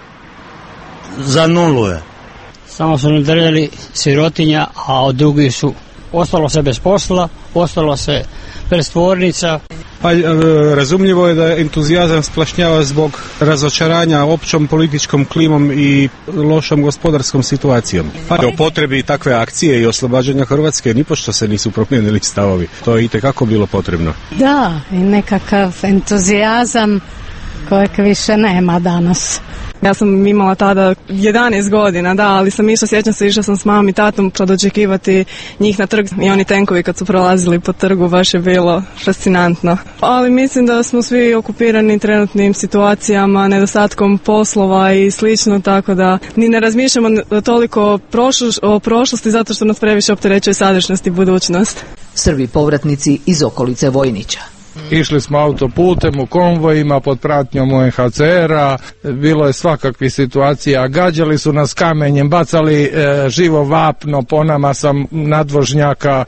zanuluje. Samo su nadrljali sirotinja, a od drugih su ostalo se bez posla, ostalo se bez tvornica. Pa razumljivo je da entuzijazam splašnjava zbog razočaranja općom političkom klimom i lošom gospodarskom situacijom. Pa o potrebi takve akcije i oslobađanja Hrvatske nipošto se nisu promijenili stavovi. To je itekako bilo potrebno. Da, i nekakav entuzijazam kojeg više nema danas. Ja sam imala tada 11 godina, da, ali sam sjećam se, išla sam s mamom i tatom sad očekivati njih na trg i oni tenkovi kad su prolazili po trgu, baš je bilo fascinantno. Ali mislim da smo svi okupirani trenutnim situacijama, nedostatkom poslova i slično, tako da ni ne razmišljamo toliko o prošlosti zato što nas previše opterećuje sadašnjost i budućnost. Srbi povratnici iz okolice Vojnića. Išli smo autoputem u konvojima pod pratnjom UNHCR-a, bilo je svakakvih situacija, gađali su nas kamenjem, bacali živo vapno po nama sa nadvožnjaka,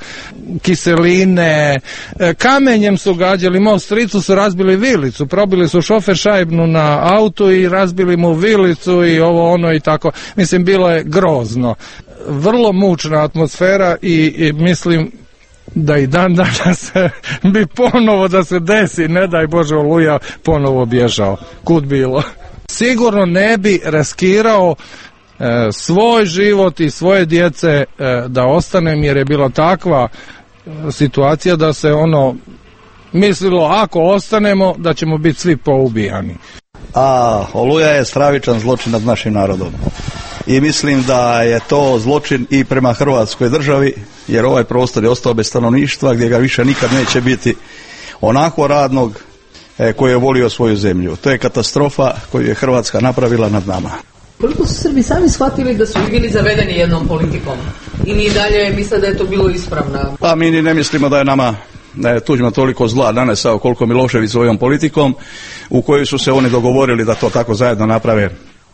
kiseline, kamenjem su gađali, mom stricu su razbili vilicu, probili su šofer šajbnu na autu i razbili mu vilicu i ovo ono i tako, mislim bilo je grozno. Vrlo mučna atmosfera i mislim da i dan danas bi ponovo da se desi, ne daj Bože Oluja, ponovo bježao. Kud bilo? Sigurno ne bi riskirao svoj život i svoje djece da ostanem, jer je bila takva situacija da se mislilo ako ostanemo da ćemo biti svi poubijani. A Oluja je stravičan zločin nad našim narodom. I mislim da je to zločin i prema Hrvatskoj državi, jer ovaj prostor je ostao bez stanovništva gdje ga više nikad neće biti onako radnog koji je volio svoju zemlju. To je katastrofa koju je Hrvatska napravila nad nama. Koliko su Srbi sami shvatili da su i bili zavedeni jednom politikom? Ili i dalje misle da je to bilo ispravno? Pa mi ni ne mislimo da je nama Tuđman toliko zla nanesao koliko Milošević svojom politikom, u kojoj su se oni dogovorili da to tako zajedno naprave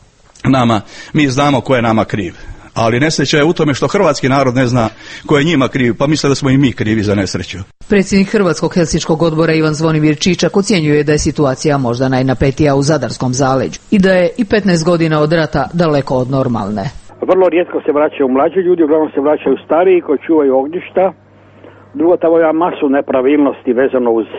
nama. Mi znamo ko je nama kriv, ali nesreća je u tome što hrvatski narod ne zna ko je njima kriv, pa misle da smo i mi krivi za nesreću. Predsjednik Hrvatskog helsinškog odbora Ivan Zvonimir Čičak ocjenjuje da je situacija možda najnapetija u Zadarskom zaleđu i da je i 15 godina od rata daleko od normalne. Vrlo rijetko se vraćaju mlađi ljudi, uglavnom se vraćaju stariji koji čuvaju ognjišta. Drugo, tamo ima masu nepravilnosti vezano uz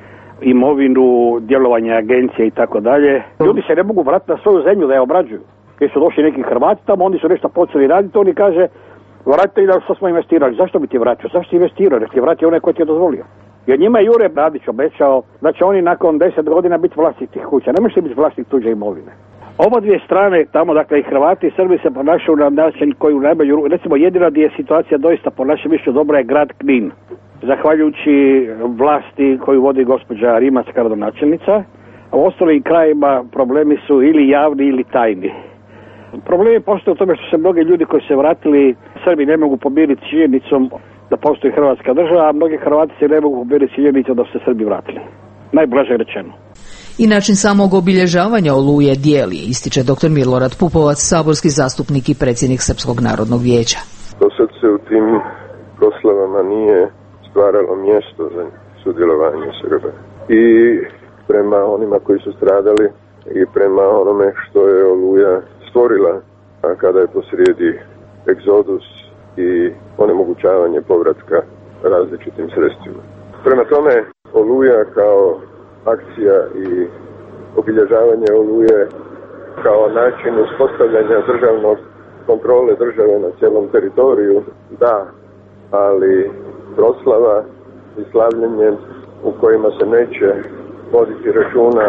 imovinu, djelovanje agencije i tako dalje. Ljudi se ne mogu vratiti na svoju zemlju da je obrađuju. Jer su došli neki Hrvati tamo, oni su nešto počeli raditi, oni kaže, vratite i da što smo investirali. Zašto bi ti vratio? Zašto ti investirao? Jer ti vratio onaj koji ti je dozvolio. Jer njima je Jure Radić obećao da će oni nakon 10 godina biti vlasnik tih kuća. Ne možete biti vlasnik tuđe imovine. Oba dvije strane, tamo dakle i Hrvati i Srbi se ponašaju na način koji u najbolju, recimo jedina gdje je situacija doista po našem mišljenju dobra je grad Knin. Zahvaljujući vlasti koju vodi gospođa Rimac, gradonačelnica, a u ostalim krajima problemi su ili javni ili tajni. Problemi postoje u tome što se mnogi ljudi koji se vratili, Srbi ne mogu pomiriti činjenicom da postoji Hrvatska država, a mnogi Hrvati se ne mogu pomiriti činjenicom da su se Srbi vratili. Najblaže rečeno. I način samog obilježavanja Oluje dijeli, ističe dr. Milorad Pupovac, saborski zastupnik i predsjednik Srpskog narodnog vijeća. Do sad se u tim proslavama nije stvaralo mjesto za sudjelovanje Srba. I prema onima koji su stradali i prema onome što je Oluja stvorila, a kada je posrijedi egzodus i onemogućavanje povratka različitim sredstvima. Prema tome, Oluja kao akcija i obilježavanje Oluje kao način uspostavljanja državnog kontrole države na cijelom teritoriju, da, ali proslava i slavljenje u kojima se neće voditi računa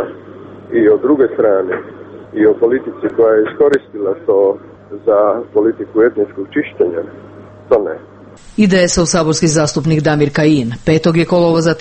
i o druge strane i o politici koja je iskoristila to za politiku etničkog čišćenja, to ne. IDS-ov saborski zastupnik Damir Kajin 5. je kolovoza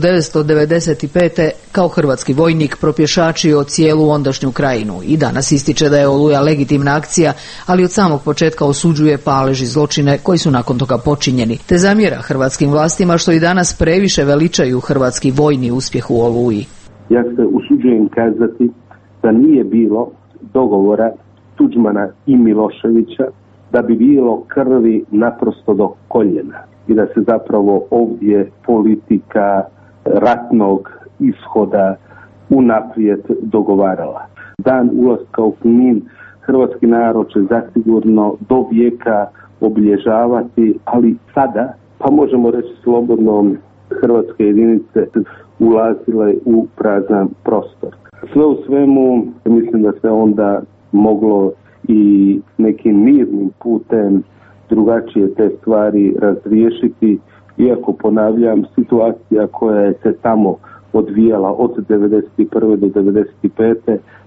1995. kao hrvatski vojnik propješačio cijelu ondašnju krajinu i danas ističe da je Oluja legitimna akcija, ali od samog početka osuđuje palež i zločine koji su nakon toga počinjeni, te zamjera hrvatskim vlastima što i danas previše veličaju hrvatski vojni uspjeh u Oluji. Ja se usuđujem kazati da nije bilo dogovora Tuđmana i Miloševića da bi bilo krvi naprosto do koljena i da se zapravo ovdje politika ratnog ishoda unaprijed dogovarala. Dan ulaska u Knin hrvatski narod će zasigurno do vijeka obilježavati, ali sada, pa možemo reći slobodno, hrvatske jedinice ulazile u prazan prostor. Sve u svemu mislim da se onda moglo i nekim mirnim putem drugačije te stvari razriješiti, iako ponavljam, situacija koja je se tamo odvijala od 1991. do 1995.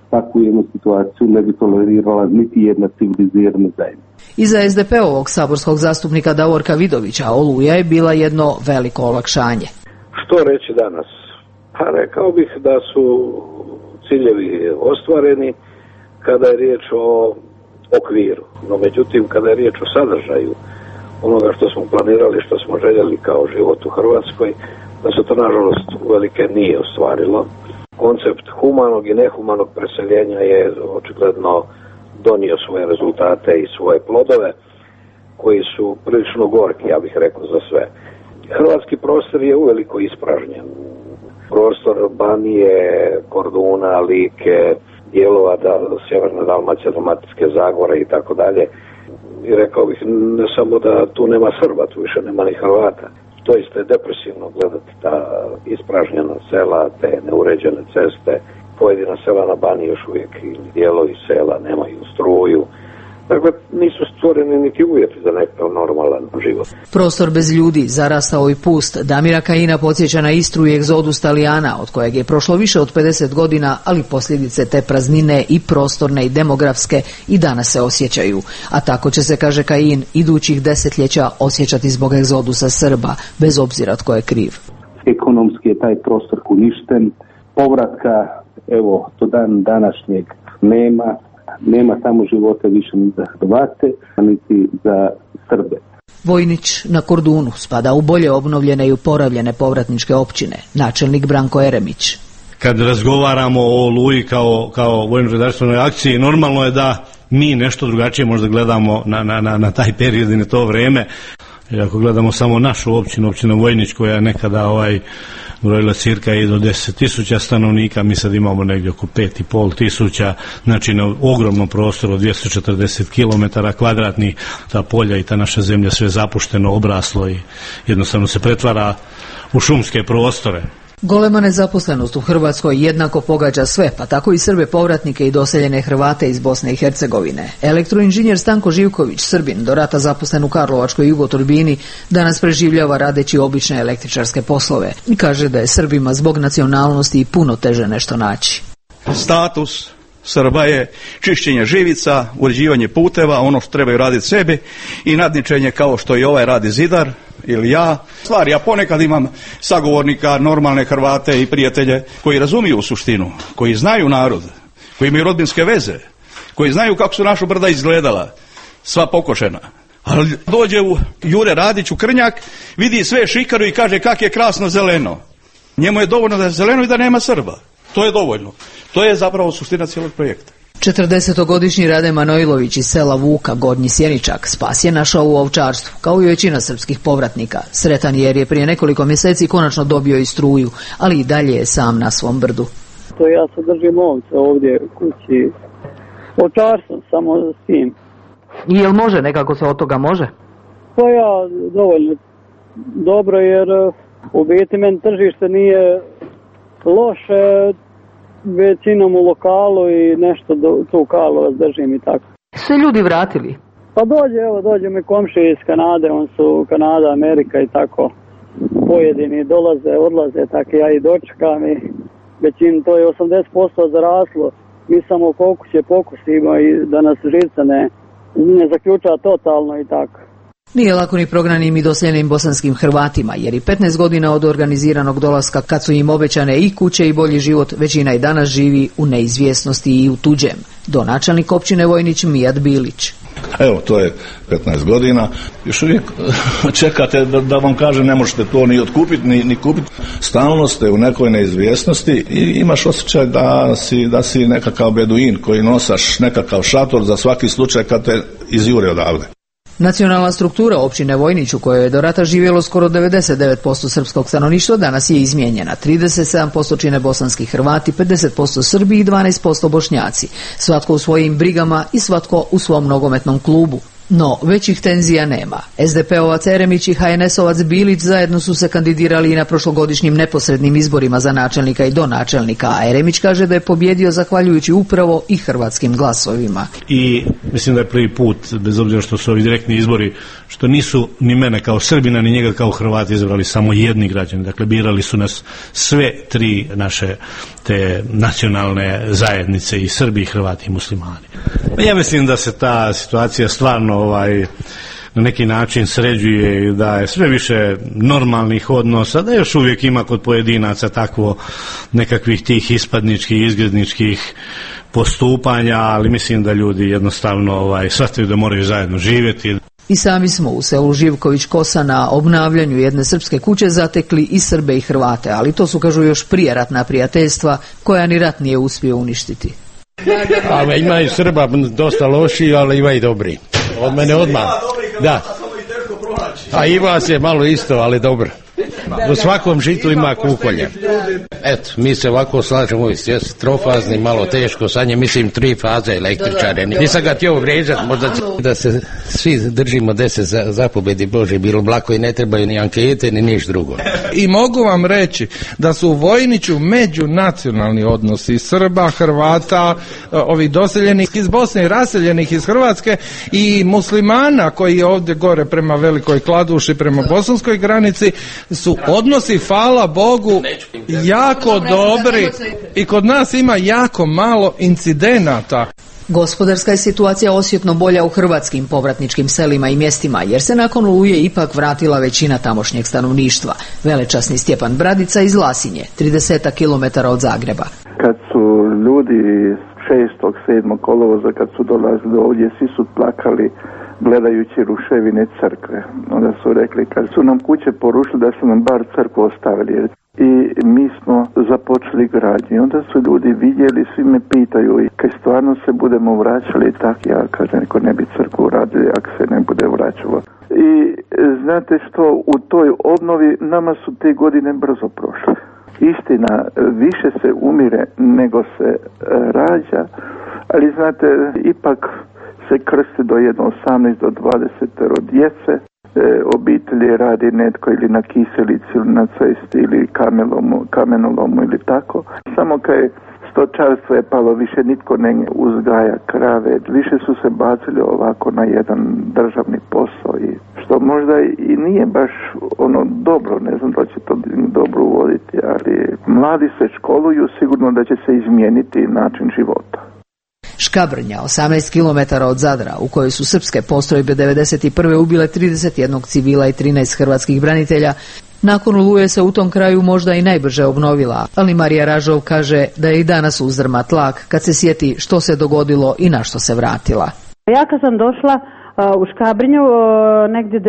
takvu jednu situaciju ne bi tolerirala niti jedna civilizirana zajednica. Iza SDP-ovog saborskog zastupnika Davorka Vidovića Oluja je bila jedno veliko olakšanje. Što reći danas? Pa rekao bih da su ciljevi ostvareni kada je riječ o okviru. No međutim, kada je riječ o sadržaju onoga što smo planirali, što smo željeli kao život u Hrvatskoj, da se to nažalost uvelike nije ostvarilo. Koncept humanog i nehumanog preseljenja je očigledno donio svoje rezultate i svoje plodove koji su prilično gorki, ja bih rekao, za sve. Hrvatski prostor je uveliko ispražnjen. Prostor Banije, Korduna, Like, dijelova Sjeverne Dalmacije, Dalmatinske Zagore i tako dalje. I rekao bih ne samo da tu nema Srba, tu više nema ni Hrvata. Doista je depresivno gledati ta ispražnjena sela, te neuređene ceste. Pojedina sela na Baniji još uvijek ili dijelovi sela nemaju struju. Dakle, nisu stvoreni niti uvjeti za nekakav normalan život. Prostor bez ljudi, zarastao i pust, Damira Kajina podsjeća na Istru i egzodus Talijana, od kojeg je prošlo više od 50 godina, ali posljedice te praznine i prostorne i demografske i danas se osjećaju. A tako će se, kaže Kajin, idućih desetljeća osjećati zbog egzodusa Srba, bez obzira tko je kriv. Ekonomski je taj prostor uništen, povratka, evo, do današnjeg nema samo života više ni za Hrvate, niti za Srbe. Vojnić na Kordunu spada u bolje obnovljene i uporavljene povratničke općine, načelnik Branko Eremić. Kad razgovaramo o Oluji kao vojno-redarstvenoj akciji, normalno je da mi nešto drugačije možda gledamo na taj period i na to vrijeme. Jer ako gledamo samo našu općinu, općina Vojnić, koja je nekada brojila cirka i do 10.000 stanovnika, mi sad imamo negdje oko 5.500, znači na ogromnom prostoru od 240 km kvadratnih, ta polja i ta naša zemlja sve zapušteno, obraslo i jednostavno se pretvara u šumske prostore. Golema nezaposlenost u Hrvatskoj jednako pogađa sve, pa tako i Srbe povratnike i doseljene Hrvate iz Bosne i Hercegovine. Elektroinženjer Stanko Živković, Srbin, do rata zaposlen u Karlovačkoj jugoturbini, danas preživljava radeći obične električarske poslove i kaže da je Srbima zbog nacionalnosti puno teže nešto naći. Status Srba je čišćenje živica, uređivanje puteva, ono što trebaju raditi sebi, i nadničenje kao što i ovaj radi Zidar ili ja. Stvari, ja ponekad imam sagovornika, normalne Hrvate i prijatelje koji razumiju suštinu, koji znaju narod, koji imaju rodbinske veze, koji znaju kako su naša brda izgledala, sva pokošena. Ali dođe u Jure Radić u Krnjak, vidi sve šikaru i kaže kak je krasno zeleno. Njemu je dovoljno da je zeleno i da nema Srba. To je dovoljno. To je zapravo suština cijelog projekta. 40-godišnji Rade Manojlović iz sela Vuka, Gornji Sjeničak, spas je našao u ovčarstvu, kao i većina srpskih povratnika. Sretan jer je prije nekoliko mjeseci konačno dobio i struju, ali i dalje je sam na svom brdu. To ja sad držim ovce ovdje u kući. Ovčarstvom, samo s tim. I jel može, nekako se od toga može? Pa ja, dovoljno dobro, jer u biti meni tržište nije loše, većinom u lokalu i nešto tu kalu razdržim i tako. Sve ljudi vratili? Pa dođe mi komšije iz Kanade, on su Kanada, Amerika i tako. Pojedini dolaze, odlaze, tako ja i dočekam i većinu, to je 80% zaraslo. Mi samo pokusimo i da nas žica ne zaključa totalno i tako. Nije lako ni prognanim i doseljenim bosanskim Hrvatima, jer i 15 godina od organiziranog dolaska, kad su im obećane i kuće i bolji život, većina i danas živi u neizvjesnosti i u tuđem. Donačelnik općine Vojnić Mijat Bilić. Evo, to je 15 godina. Još uvijek čekate da vam kaže ne možete to ni otkupiti, ni kupiti. Stalno ste u nekoj neizvjesnosti i imaš osjećaj da si nekakav beduin koji nosaš nekakav šator za svaki slučaj kad te izjure odavde. Nacionalna struktura općine Vojnić, u kojoj je do rata živjelo skoro 99% srpskog stanovništva, danas je izmijenjena. 37% čine bosanski Hrvati, 50% Srbi i 12% Bošnjaci. Svatko u svojim brigama i svatko u svom nogometnom klubu. No, većih tenzija nema. SDP-ovac Eremić i HNS-ovac Bilić zajedno su se kandidirali i na prošlogodišnjim neposrednim izborima za načelnika i donačelnika, a Eremić kaže da je pobjedio zahvaljujući upravo i hrvatskim glasovima. I mislim da je prvi put, bez obzira što su ovi direktni izbori, što nisu ni mene kao Srbina, ni njega kao Hrvati izabrali samo jedni građani. Dakle, birali su nas sve tri naše te nacionalne zajednice i Srbi, i Hrvati i Muslimani. Ja mislim da se ta situacija stvarno na neki način sređuje i da je sve više normalnih odnosa, da još uvijek ima kod pojedinaca takvo nekakvih tih ispadničkih, izgredničkih postupanja, ali mislim da ljudi jednostavno shvataju da moraju zajedno živjeti. I sami smo u selu Živković Kosa na obnavljanju jedne srpske kuće zatekli i Srbe i Hrvate, ali to su, kažu, još prijeratna prijateljstva koja ni rat nije uspio uništiti. Ima i Srba dosta loši, ali ima i dobri. Od mene odmah. Da. A i vas je malo isto, ali dobro. U svakom žitu ima kukolje. Eto, mi se ovako slažemo, jest trofazni, malo teško, sad je mislim 3 faze električare. Nisam ga htio vrijeđati, možda da se svi držimo 10 zapovedi Bože, bilo lako i ne trebaju ni ankete, ni niš drugo. I mogu vam reći da su u Vojniću međunacionalni odnosi Srba, Hrvata, ovih doseljenih iz Bosne i raseljenih iz Hrvatske i muslimana koji je ovdje gore prema Velikoj Kladuši, prema bosanskoj granici, su odnosi, hvala Bogu, jako dobri i kod nas ima jako malo incidenata. Gospodarska je situacija osjetno bolja u hrvatskim povratničkim selima i mjestima, jer se nakon Oluje ipak vratila većina tamošnjeg stanovništva. Velečasni Stjepan Bradica iz Lasinje, 30 km od Zagreba. Kad su ljudi 6. 7. kolovoza kad su dolazili ovdje, svi su plakali gledajući ruševine crkve. Onda su rekli, kad su nam kuće porušili, da su nam bar crkvu ostavili. I mi smo započeli gradnju. Onda su ljudi vidjeli, svi me pitaju, i kad stvarno se budemo vraćali, tak ja kažem, ako ne bi crkvu radili, ako se ne bude vraćalo. I znate što, u toj obnovi nama su te godine brzo prošle. Istina, više se umire nego se rađa, ali znate, ipak se krsti do jedno 18 do 20 djece, obitelji radi netko ili na kiselici ili na cesti ili kamenolomu ili tako. Samo kad je stočarstvo je palo, više nitko ne uzgaja krave, više su se bacili ovako na jedan državni posao, i što možda i nije baš dobro, ne znam da će to dobro uvoditi, ali mladi se školuju, sigurno da će se izmijeniti način života. Škabrnja, 18 km od Zadra, u kojoj su srpske postrojbe 1991. ubile 31 civila i 13 hrvatskih branitelja, nakon Oluje se u tom kraju možda i najbrže obnovila, ali Marija Ražov kaže da je i danas uzdrma tlak kad se sjeti što se dogodilo i na što se vratila. Ja kad sam došla u Škabrnju negdje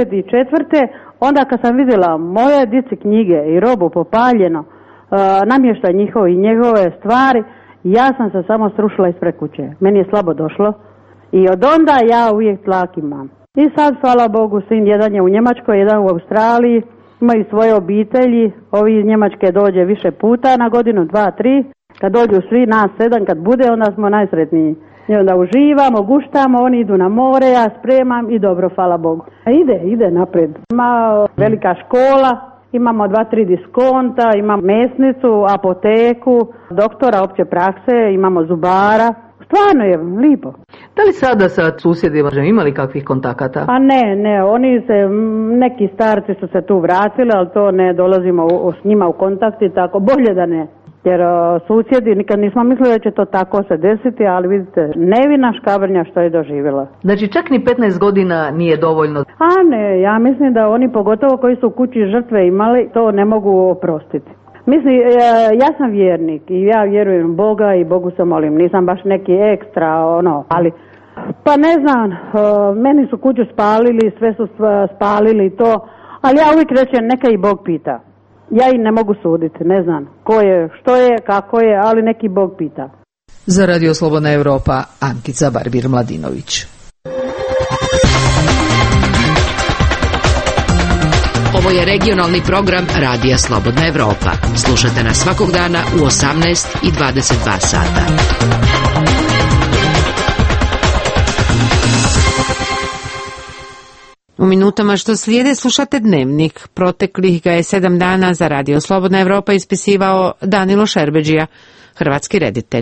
1994. onda kad sam vidjela moje dici knjige i robu popaljeno, namještaj njihov i njegove stvari, ja sam se samo srušila ispred kuće. Meni je slabo došlo i od onda ja uvijek tlak imam. I sad, hvala Bogu, sin jedan je u Njemačkoj, jedan u Australiji, imaju svoje obitelji, ovi iz Njemačke dođe više puta na godinu, 2, 3, kad dođu svi nas 7, kad bude, onda smo najsretniji. I onda uživamo, guštamo, oni idu na more, ja spremam i dobro, hvala Bogu. Ide napred. Ima velika škola, imamo 2-3 diskonta, imamo mesnicu, apoteku, doktora opće prakse, imamo zubara. Stvarno je lijepo. Da li sada sa susjedima imali kakvih kontakata? A ne, neki starci su se tu vratili, ali to ne dolazimo s njima u kontakt i tako, bolje da ne. Jer susjedi, nikad nismo mislili da će to tako se desiti, ali vidite, nevina Škabrnja što je doživjela. Znači čak ni 15 godina nije dovoljno? A ne, ja mislim da oni pogotovo koji su u kući žrtve imali, to ne mogu oprostiti. Mislim, ja sam vjernik i ja vjerujem u Boga i Bogu se molim, nisam baš neki ekstra, ali pa ne znam, meni su kuću spalili, sve su spalili to, ali ja uvijek rečem neka i Bog pita. Ja i ne mogu suditi, ne znam ko je, što je, kako je, ali neki Bog pita. Za Radio Slobodna Evropa, Ankica Barbir Mladinović. Ovo je regionalni program Radija Slobodna Evropa. Slušate nas svakog dana u 18 i 22 sata. U minutama što slijede slušate Dnevnik. Proteklih ga je 7 dana za Radio Slobodna Evropa ispisivao Danilo Šerbeđija, hrvatski reditelj.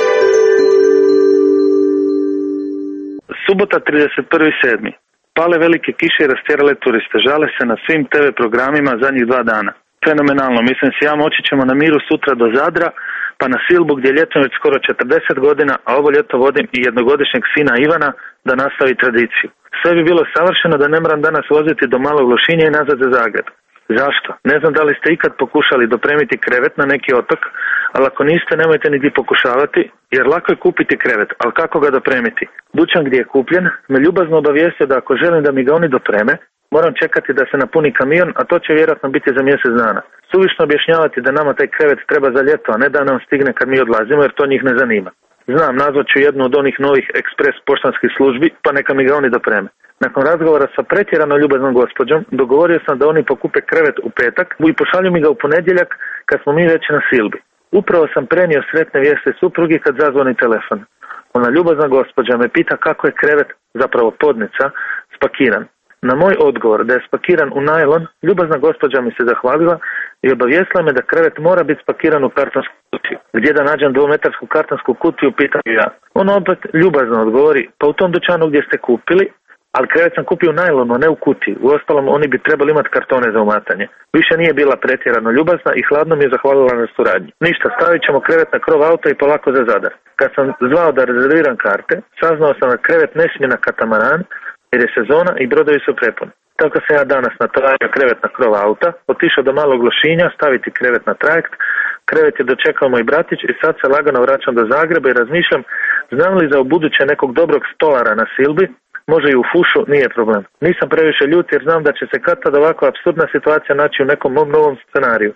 Subota 31.7. Pale velike kiše i rastjerale turiste. Žale se na svim TV programima zadnjih 2 dana. Fenomenalno. Mislim si ja moći ćemo na miru sutra do Zadra, pa na Silbu gdje ljetujem već skoro 40 godina, a ovo ljeto vodim i jednogodišnjeg sina Ivana da nastavi tradiciju. Sve bi bilo savršeno da ne moram danas voziti do Malog Lošinja i nazad za Zagreb. Zašto? Ne znam da li ste ikad pokušali dopremiti krevet na neki otok, ali ako niste, nemojte niti pokušavati, jer lako je kupiti krevet, ali kako ga dopremiti? Dućan gdje je kupljen me ljubazno obavijestio da ako želim da mi ga oni dopreme, moram čekati da se napuni kamion, a to će vjerojatno biti za mjesec dana. Suvišno objašnjavati da nama taj krevet treba za ljeto, a ne da nam stigne kad mi odlazimo, jer to njih ne zanima. Znam, nazvat ću jednu od onih novih ekspres poštanskih službi, pa neka mi ga oni dopreme. Nakon razgovora sa pretjerano ljubaznom gospođom, dogovorio sam da oni pokupe krevet u petak i pošalju mi ga u ponedjeljak kad smo mi već na Silbi. Upravo sam prenio sretne vijesti suprugi kad zazvoni telefon. Ona ljubazna gospođa me pita kako je krevet, zapravo podnica, spakiran. Na moj odgovor da je spakiran u najlon, ljubazna gospođa mi se zahvalila i obavijestila me da krevet mora biti spakiran u kartonsku kutiju. Gdje da nađem 2-metarsku kartonsku kutiju, pitam ja. On opet ljubazno odgovori, pa u tom dućanu gdje ste kupili, ali krevet sam kupio u najlonu, a ne u kutiji. Uostalom, oni bi trebali imati kartone za umatanje. Više nije bila pretjerano ljubazna i hladno mi je zahvalila na suradnji. Ništa, stavit ćemo krevet na krov auta i polako za Zadar. Kad sam zvao da rezerviram karte, saznao sam da krevet ne smije na katamaran, jer je sezona i brodovi su prepuni. Tako sam ja danas natovario krevet na krov auta, otišao do Malog Lošinja, staviti krevet na trajekt, krevet je dočekao moj bratić i sad se lagano vraćam do Zagreba i razmišljam, znam li za ubuduće nekog dobrog stolara na Silbi, može i u fušu, nije problem. Nisam previše ljut jer znam da će se kad tad ovako apsurdna situacija naći u nekom mom novom scenariju.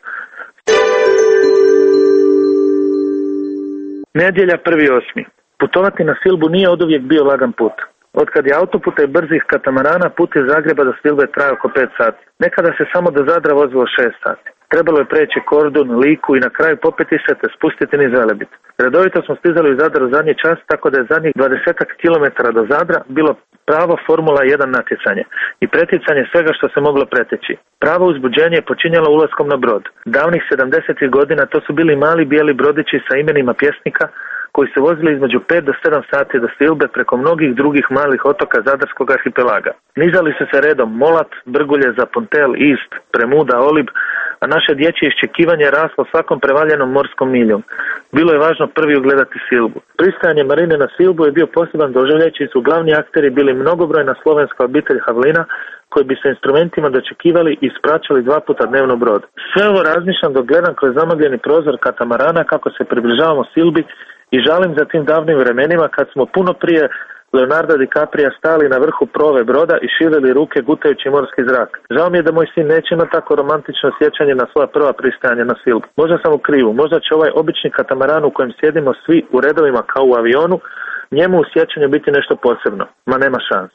Nedjelja 1.8. Putovati na Silbu nije oduvijek bio lagan put. Otkad je autoputa i brzih katamarana, put iz Zagreba do Silbe traje oko 5 sati. Nekada se samo do Zadra vozilo 6 sati. Trebalo je preći Kordun, Liku i na kraju popeti se te spustiti niz Velebit. Redovito smo stizali u Zadar u zadnji čas, tako da je zadnjih 20 km do Zadra bilo pravo Formula 1 natjecanje i preticanje svega što se moglo preteći. Pravo uzbuđenje je počinjalo ulaskom na brod. Davnih 70. godina to su bili mali bijeli brodići sa imenima pjesnika koji se vozili između 5 do 7 sati do Silbe preko mnogih drugih malih otoka Zadarskog arhipelaga. Nizali su se redom Molat, Brgulje, Zapontel, Ist, Premuda, Olib, a naše dječje iščekivanje raslo svakom prevaljenom morskom miljom. Bilo je važno prvi ugledati Silbu. Pristajanje marine na Silbu je bio poseban doživljaj čiji su glavni akteri bili mnogobrojna slovenska obitelj Havlina, koji bi se instrumentima dočekivali i ispraćali 2 puta dnevno brod. Sve ovo razmišljam dok gledam kroz zamagljeni prozor katamarana kako se približavamo Silbi i žalim za tim davnim vremenima kad smo puno prije Leonardo DiCapria stali na vrhu prove broda i širili ruke gutajući morski zrak. Žao mi je da moj sin neće imati tako romantično sjećanje na svoja prva pristajanja na Silbu. Možda sam u krivu, možda će ovaj obični katamaran u kojem sjedimo svi u redovima kao u avionu, njemu u sjećanju biti nešto posebno. Ma nema šans.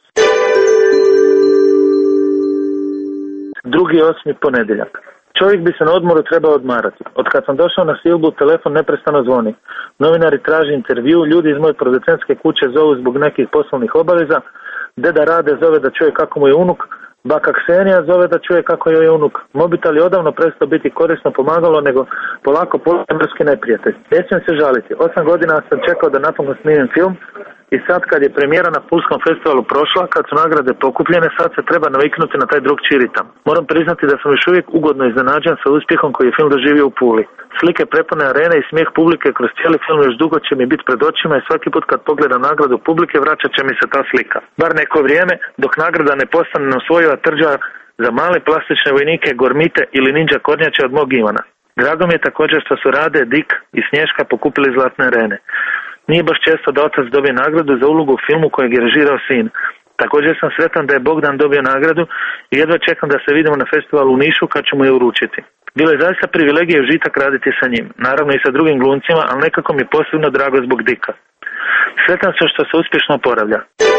2.8. ponedjeljak. Čovjek bi se na odmoru trebao odmarati. Od kad sam došao na Silbu, telefon neprestano zvoni. Novinari traže intervju, ljudi iz moje producentske kuće zovu zbog nekih poslovnih obaveza, deda Rade zove da čuje kako mu je unuk, baka Ksenija zove da čuje kako joj je unuk. Mobitel je odavno prestao biti korisno pomagalo, nego polako postaje mrski neprijatelj. Ne smijem se žaliti. 8 godina sam čekao da napokon snimim film i sad kad je premijera na Pulskom festivalu prošla, kad su nagrade pokupljene, sad se treba naviknuti na taj drugčiji ritam. Moram priznati da sam još uvijek ugodno iznenađen sa uspjehom koji je film doživio u Puli. Slike prepune arene i smijeh publike kroz cijeli film još dugo će mi biti pred očima i svaki put kad pogledam nagradu publike vraćat će mi se ta slika. Bar neko vrijeme dok nagrada ne postane neosvojiva trža za male plastične vojnike, gormite ili ninja kornjače od mog Ivana. Drago mi je također što su Rade, Dik i Snješka pokupili zlatne arene. Nije baš često da otac dobije nagradu za ulogu u filmu kojeg je režirao sin. Također sam sretan da je Bogdan dobio nagradu i jedva čekam da se vidimo na festivalu u Nišu kad ću mu je uručiti. Bilo je zaista privilegija i užitak raditi sa njim, naravno i sa drugim glumcima, ali nekako mi je posebno drago zbog Dika. Sretan sam što se uspješno oporavlja.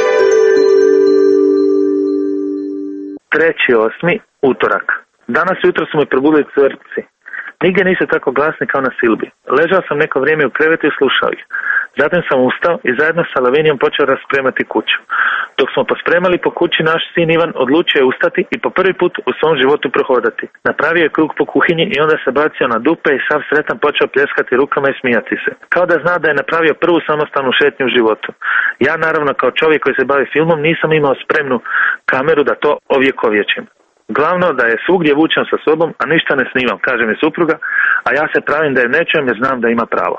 3.8. utorak. Danas jutro su me probudili cvrtci. Nigdje nisu tako glasni kao na Silbi. Ležao sam neko vrijeme u krevetu i slušao ih. Zatim sam ustao i zajedno sa Lavinijom počeo raspremati kuću. Dok smo pospremali po kući, naš sin Ivan odlučio je ustati i po prvi put u svom životu prohodati. Napravio je krug po kuhinji i onda se bacio na dupe i sav sretan počeo pljeskati rukama i smijati se. Kao da zna da je napravio prvu samostalnu šetnju u životu. Ja naravno kao čovjek koji se bavi filmom nisam imao spremnu kameru da to ovjekovječim. Glavno da je svugdje vučem sa sobom, a ništa ne snimam, kaže mi supruga, a ja se pravim da je ne čujem jer znam da ima pravo.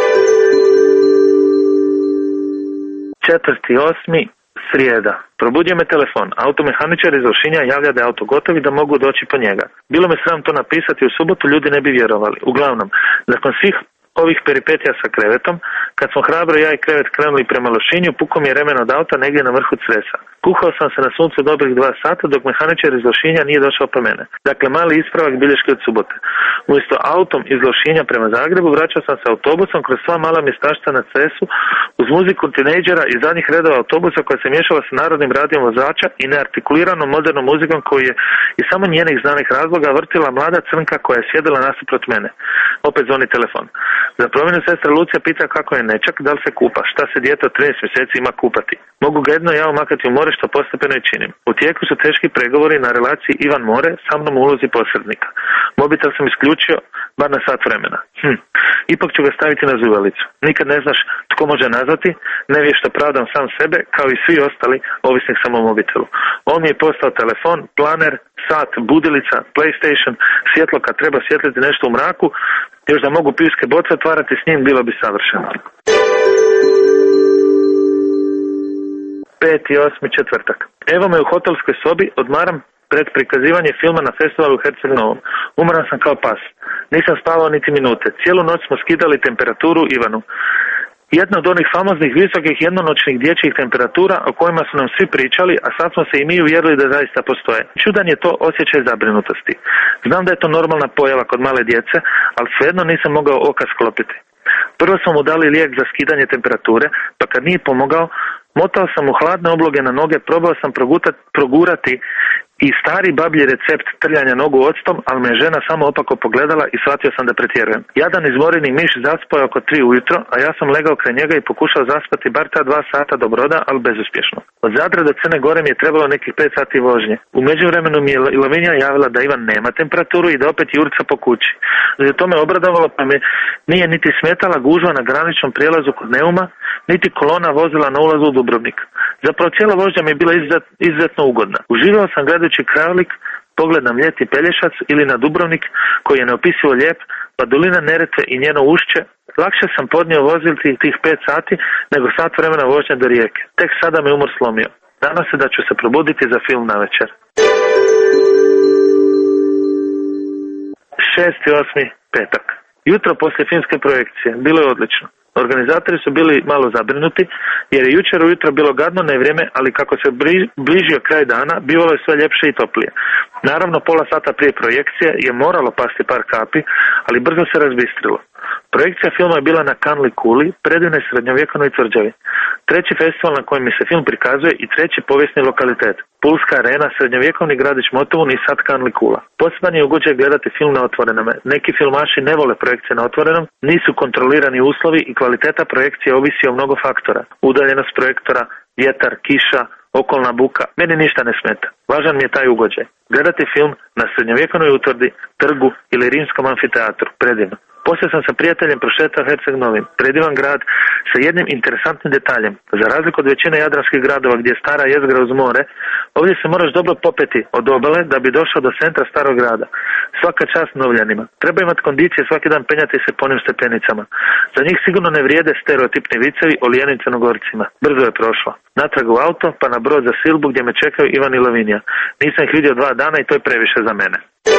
4.8. srijeda. Probudio me telefon. Automehaničar iz Lošinja javlja da je auto gotov i da mogu doći po njega. Bilo me sram to napisati u subotu, ljudi ne bi vjerovali. Uglavnom, nakon svih ovih peripetija sa krevetom, kad smo hrabro ja i krevet krenuli prema Lošinju, pukao mi je remen od auta negdje na vrhu Cresa. Kuhao sam se na suncu dobrih 2 sata dok mehaničar iz Lošinja nije došao po mene. Dakle, mali ispravak bilješke od subote. Umjesto autom iz Lošinja prema Zagrebu vraćao sam se autobusom kroz sva mala mjestašta na Cresu uz muziku tinejdžera iz zadnjih redova autobusa koja se miješala sa narodnim radijom vozača i neartikuliranom modernom muzikom koju je iz samo njenih znanih razloga vrtila mlada crnka koja je sjedila nasuprot mene. Opet zvoni telefon. Za promjenu sestra Lucija pita kako je nečak, da li se kupa, šta se dijete od 13 mjeseci ima kupati. Mogu ga jedno ja umakati u more što postepeno i činim. U tijeku su teški pregovori na relaciji Ivan More sa mnom u ulozi posrednika. Mobitel sam isključio bar na sat vremena. Ipak ću ga staviti na zuvalicu. Nikad ne znaš tko može nazvati, nevješto pravdam sam sebe kao i svi ostali ovisnik samo o mobitelu. On mi je postao telefon, planer, sat, budilica, PlayStation, svjetlo kad treba svjetliti nešto u mraku, još da mogu pivske boce otvarati s njim, bilo bi savršeno. 5.8. četvrtak. Evo me u hotelskoj sobi, odmaram pred prikazivanje filma na festivalu u Herceg Novom. Umoran sam kao pas. Nisam spavao niti minute. Cijelu noć smo skidali temperaturu Ivanu. Jedna od onih famoznih visokih jednonoćnih dječjih temperatura o kojima su nam svi pričali, a sad smo se i mi uvjerili da zaista postoje. Čudan je to osjećaj zabrinutosti. Znam da je to normalna pojava kod male djece, ali svejedno nisam mogao oka sklopiti. Prvo smo mu dali lijek za skidanje temperature, pa kad nije pomogao, motao sam mu hladne obloge na noge, probao sam progurati i stari bablji recept trljanja nogu octom, ali me žena samo opako pogledala i shvatio sam da pretjerujem. Jadan izmoreni miš zaspao je oko 3 ujutro, a ja sam legao kraj njega i pokušao zaspati bar ta 2 sata do Broda, ali bezuspješno. Od Zadra do Crne Gore mi je trebalo nekih 5 sati vožnje. U međuvremenu mi je Lovinja javila da Ivan nema temperaturu i da opet jurca po kući. To me obradovalo, pa me nije niti smetala gužva na graničnom prijelazu kod Neuma, niti kolona vozila na ulazu u Dubrovnik. Zapravo cijela vožnja mi je bila izuzetno ugodna. Uživao sam gledajući krajolik, pogledam Ljeti Pelješac ili na Dubrovnik koji je neopisivo lijep, pa dolina Neretve i njeno ušće. Lakše sam podnio voziti tih 5 sati nego sat vremena vožnje do Rijeke. Tek sada me umor slomio. Nadam se da ću se probuditi za film navečer. 6.8. petak. Jutro poslije filmske projekcije. Bilo je odlično. Organizatori su bili malo zabrinuti jer je jučer ujutro bilo gadno nevrijeme, ali kako se bližio kraj dana, bivalo je sve ljepše i toplije. Naravno, pola sata prije projekcije je moralo pasti par kapi, ali brzo se razbistrilo. Projekcija filma je bila na Kanli Kuli, predivnoj srednjovjekovnoj tvrđavi. Treći festival na kojem mi se film prikazuje i treći povijesni lokalitet. Pulska arena, srednjovjekovni gradić Motovun i sad Kanli Kula. Poseban je ugođaj gledati film na otvorenome. Neki filmaši ne vole projekcije na otvorenom, nisu kontrolirani uslovi i kvaliteta projekcije ovisi o mnogo faktora. Udaljenost projektora, vjetar, kiša, okolna buka. Meni ništa ne smeta. Važan mi je taj ugođaj. Gledati film na srednjovjekovnoj utvrdi, trgu ili rimskom amfiteatru. Predivno. Poslije sam sa prijateljem prošetao Herceg Novim, predivan grad sa jednim interesantnim detaljem. Za razliku od većine jadranskih gradova gdje je stara jezgra uz more, ovdje se moraš dobro popeti od obale da bi došao do centra starog grada. Svaka čast Novljanima. Treba imati kondicije svaki dan penjati se po onim stepenicama. Za njih sigurno ne vrijede stereotipni vicevi o lijenim Crnogorcima. Brzo je prošlo. Natrag u auto, pa na brod za Silbu gdje me čekaju Ivan i Lovinja. Nisam ih vidio 2 dana i to je previše za mene.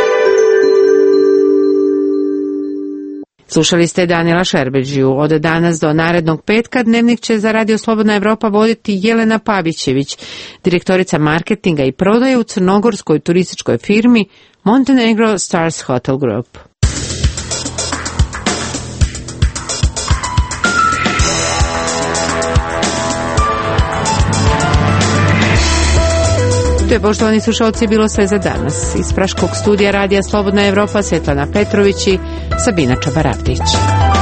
Slušali ste Danijela Šerbeđiju. Od danas do narednog petka Dnevnik će za Radio Slobodna Evropa voditi Jelena Pavićević, direktorica marketinga i prodaje u crnogorskoj turističkoj firmi Montenegro Stars Hotel Group. To je, poštovani slušalci, bilo sve za danas. Iz Praškog studija Radija Slobodna Evropa Svetlana Petrović i Sabina Čabaravdić.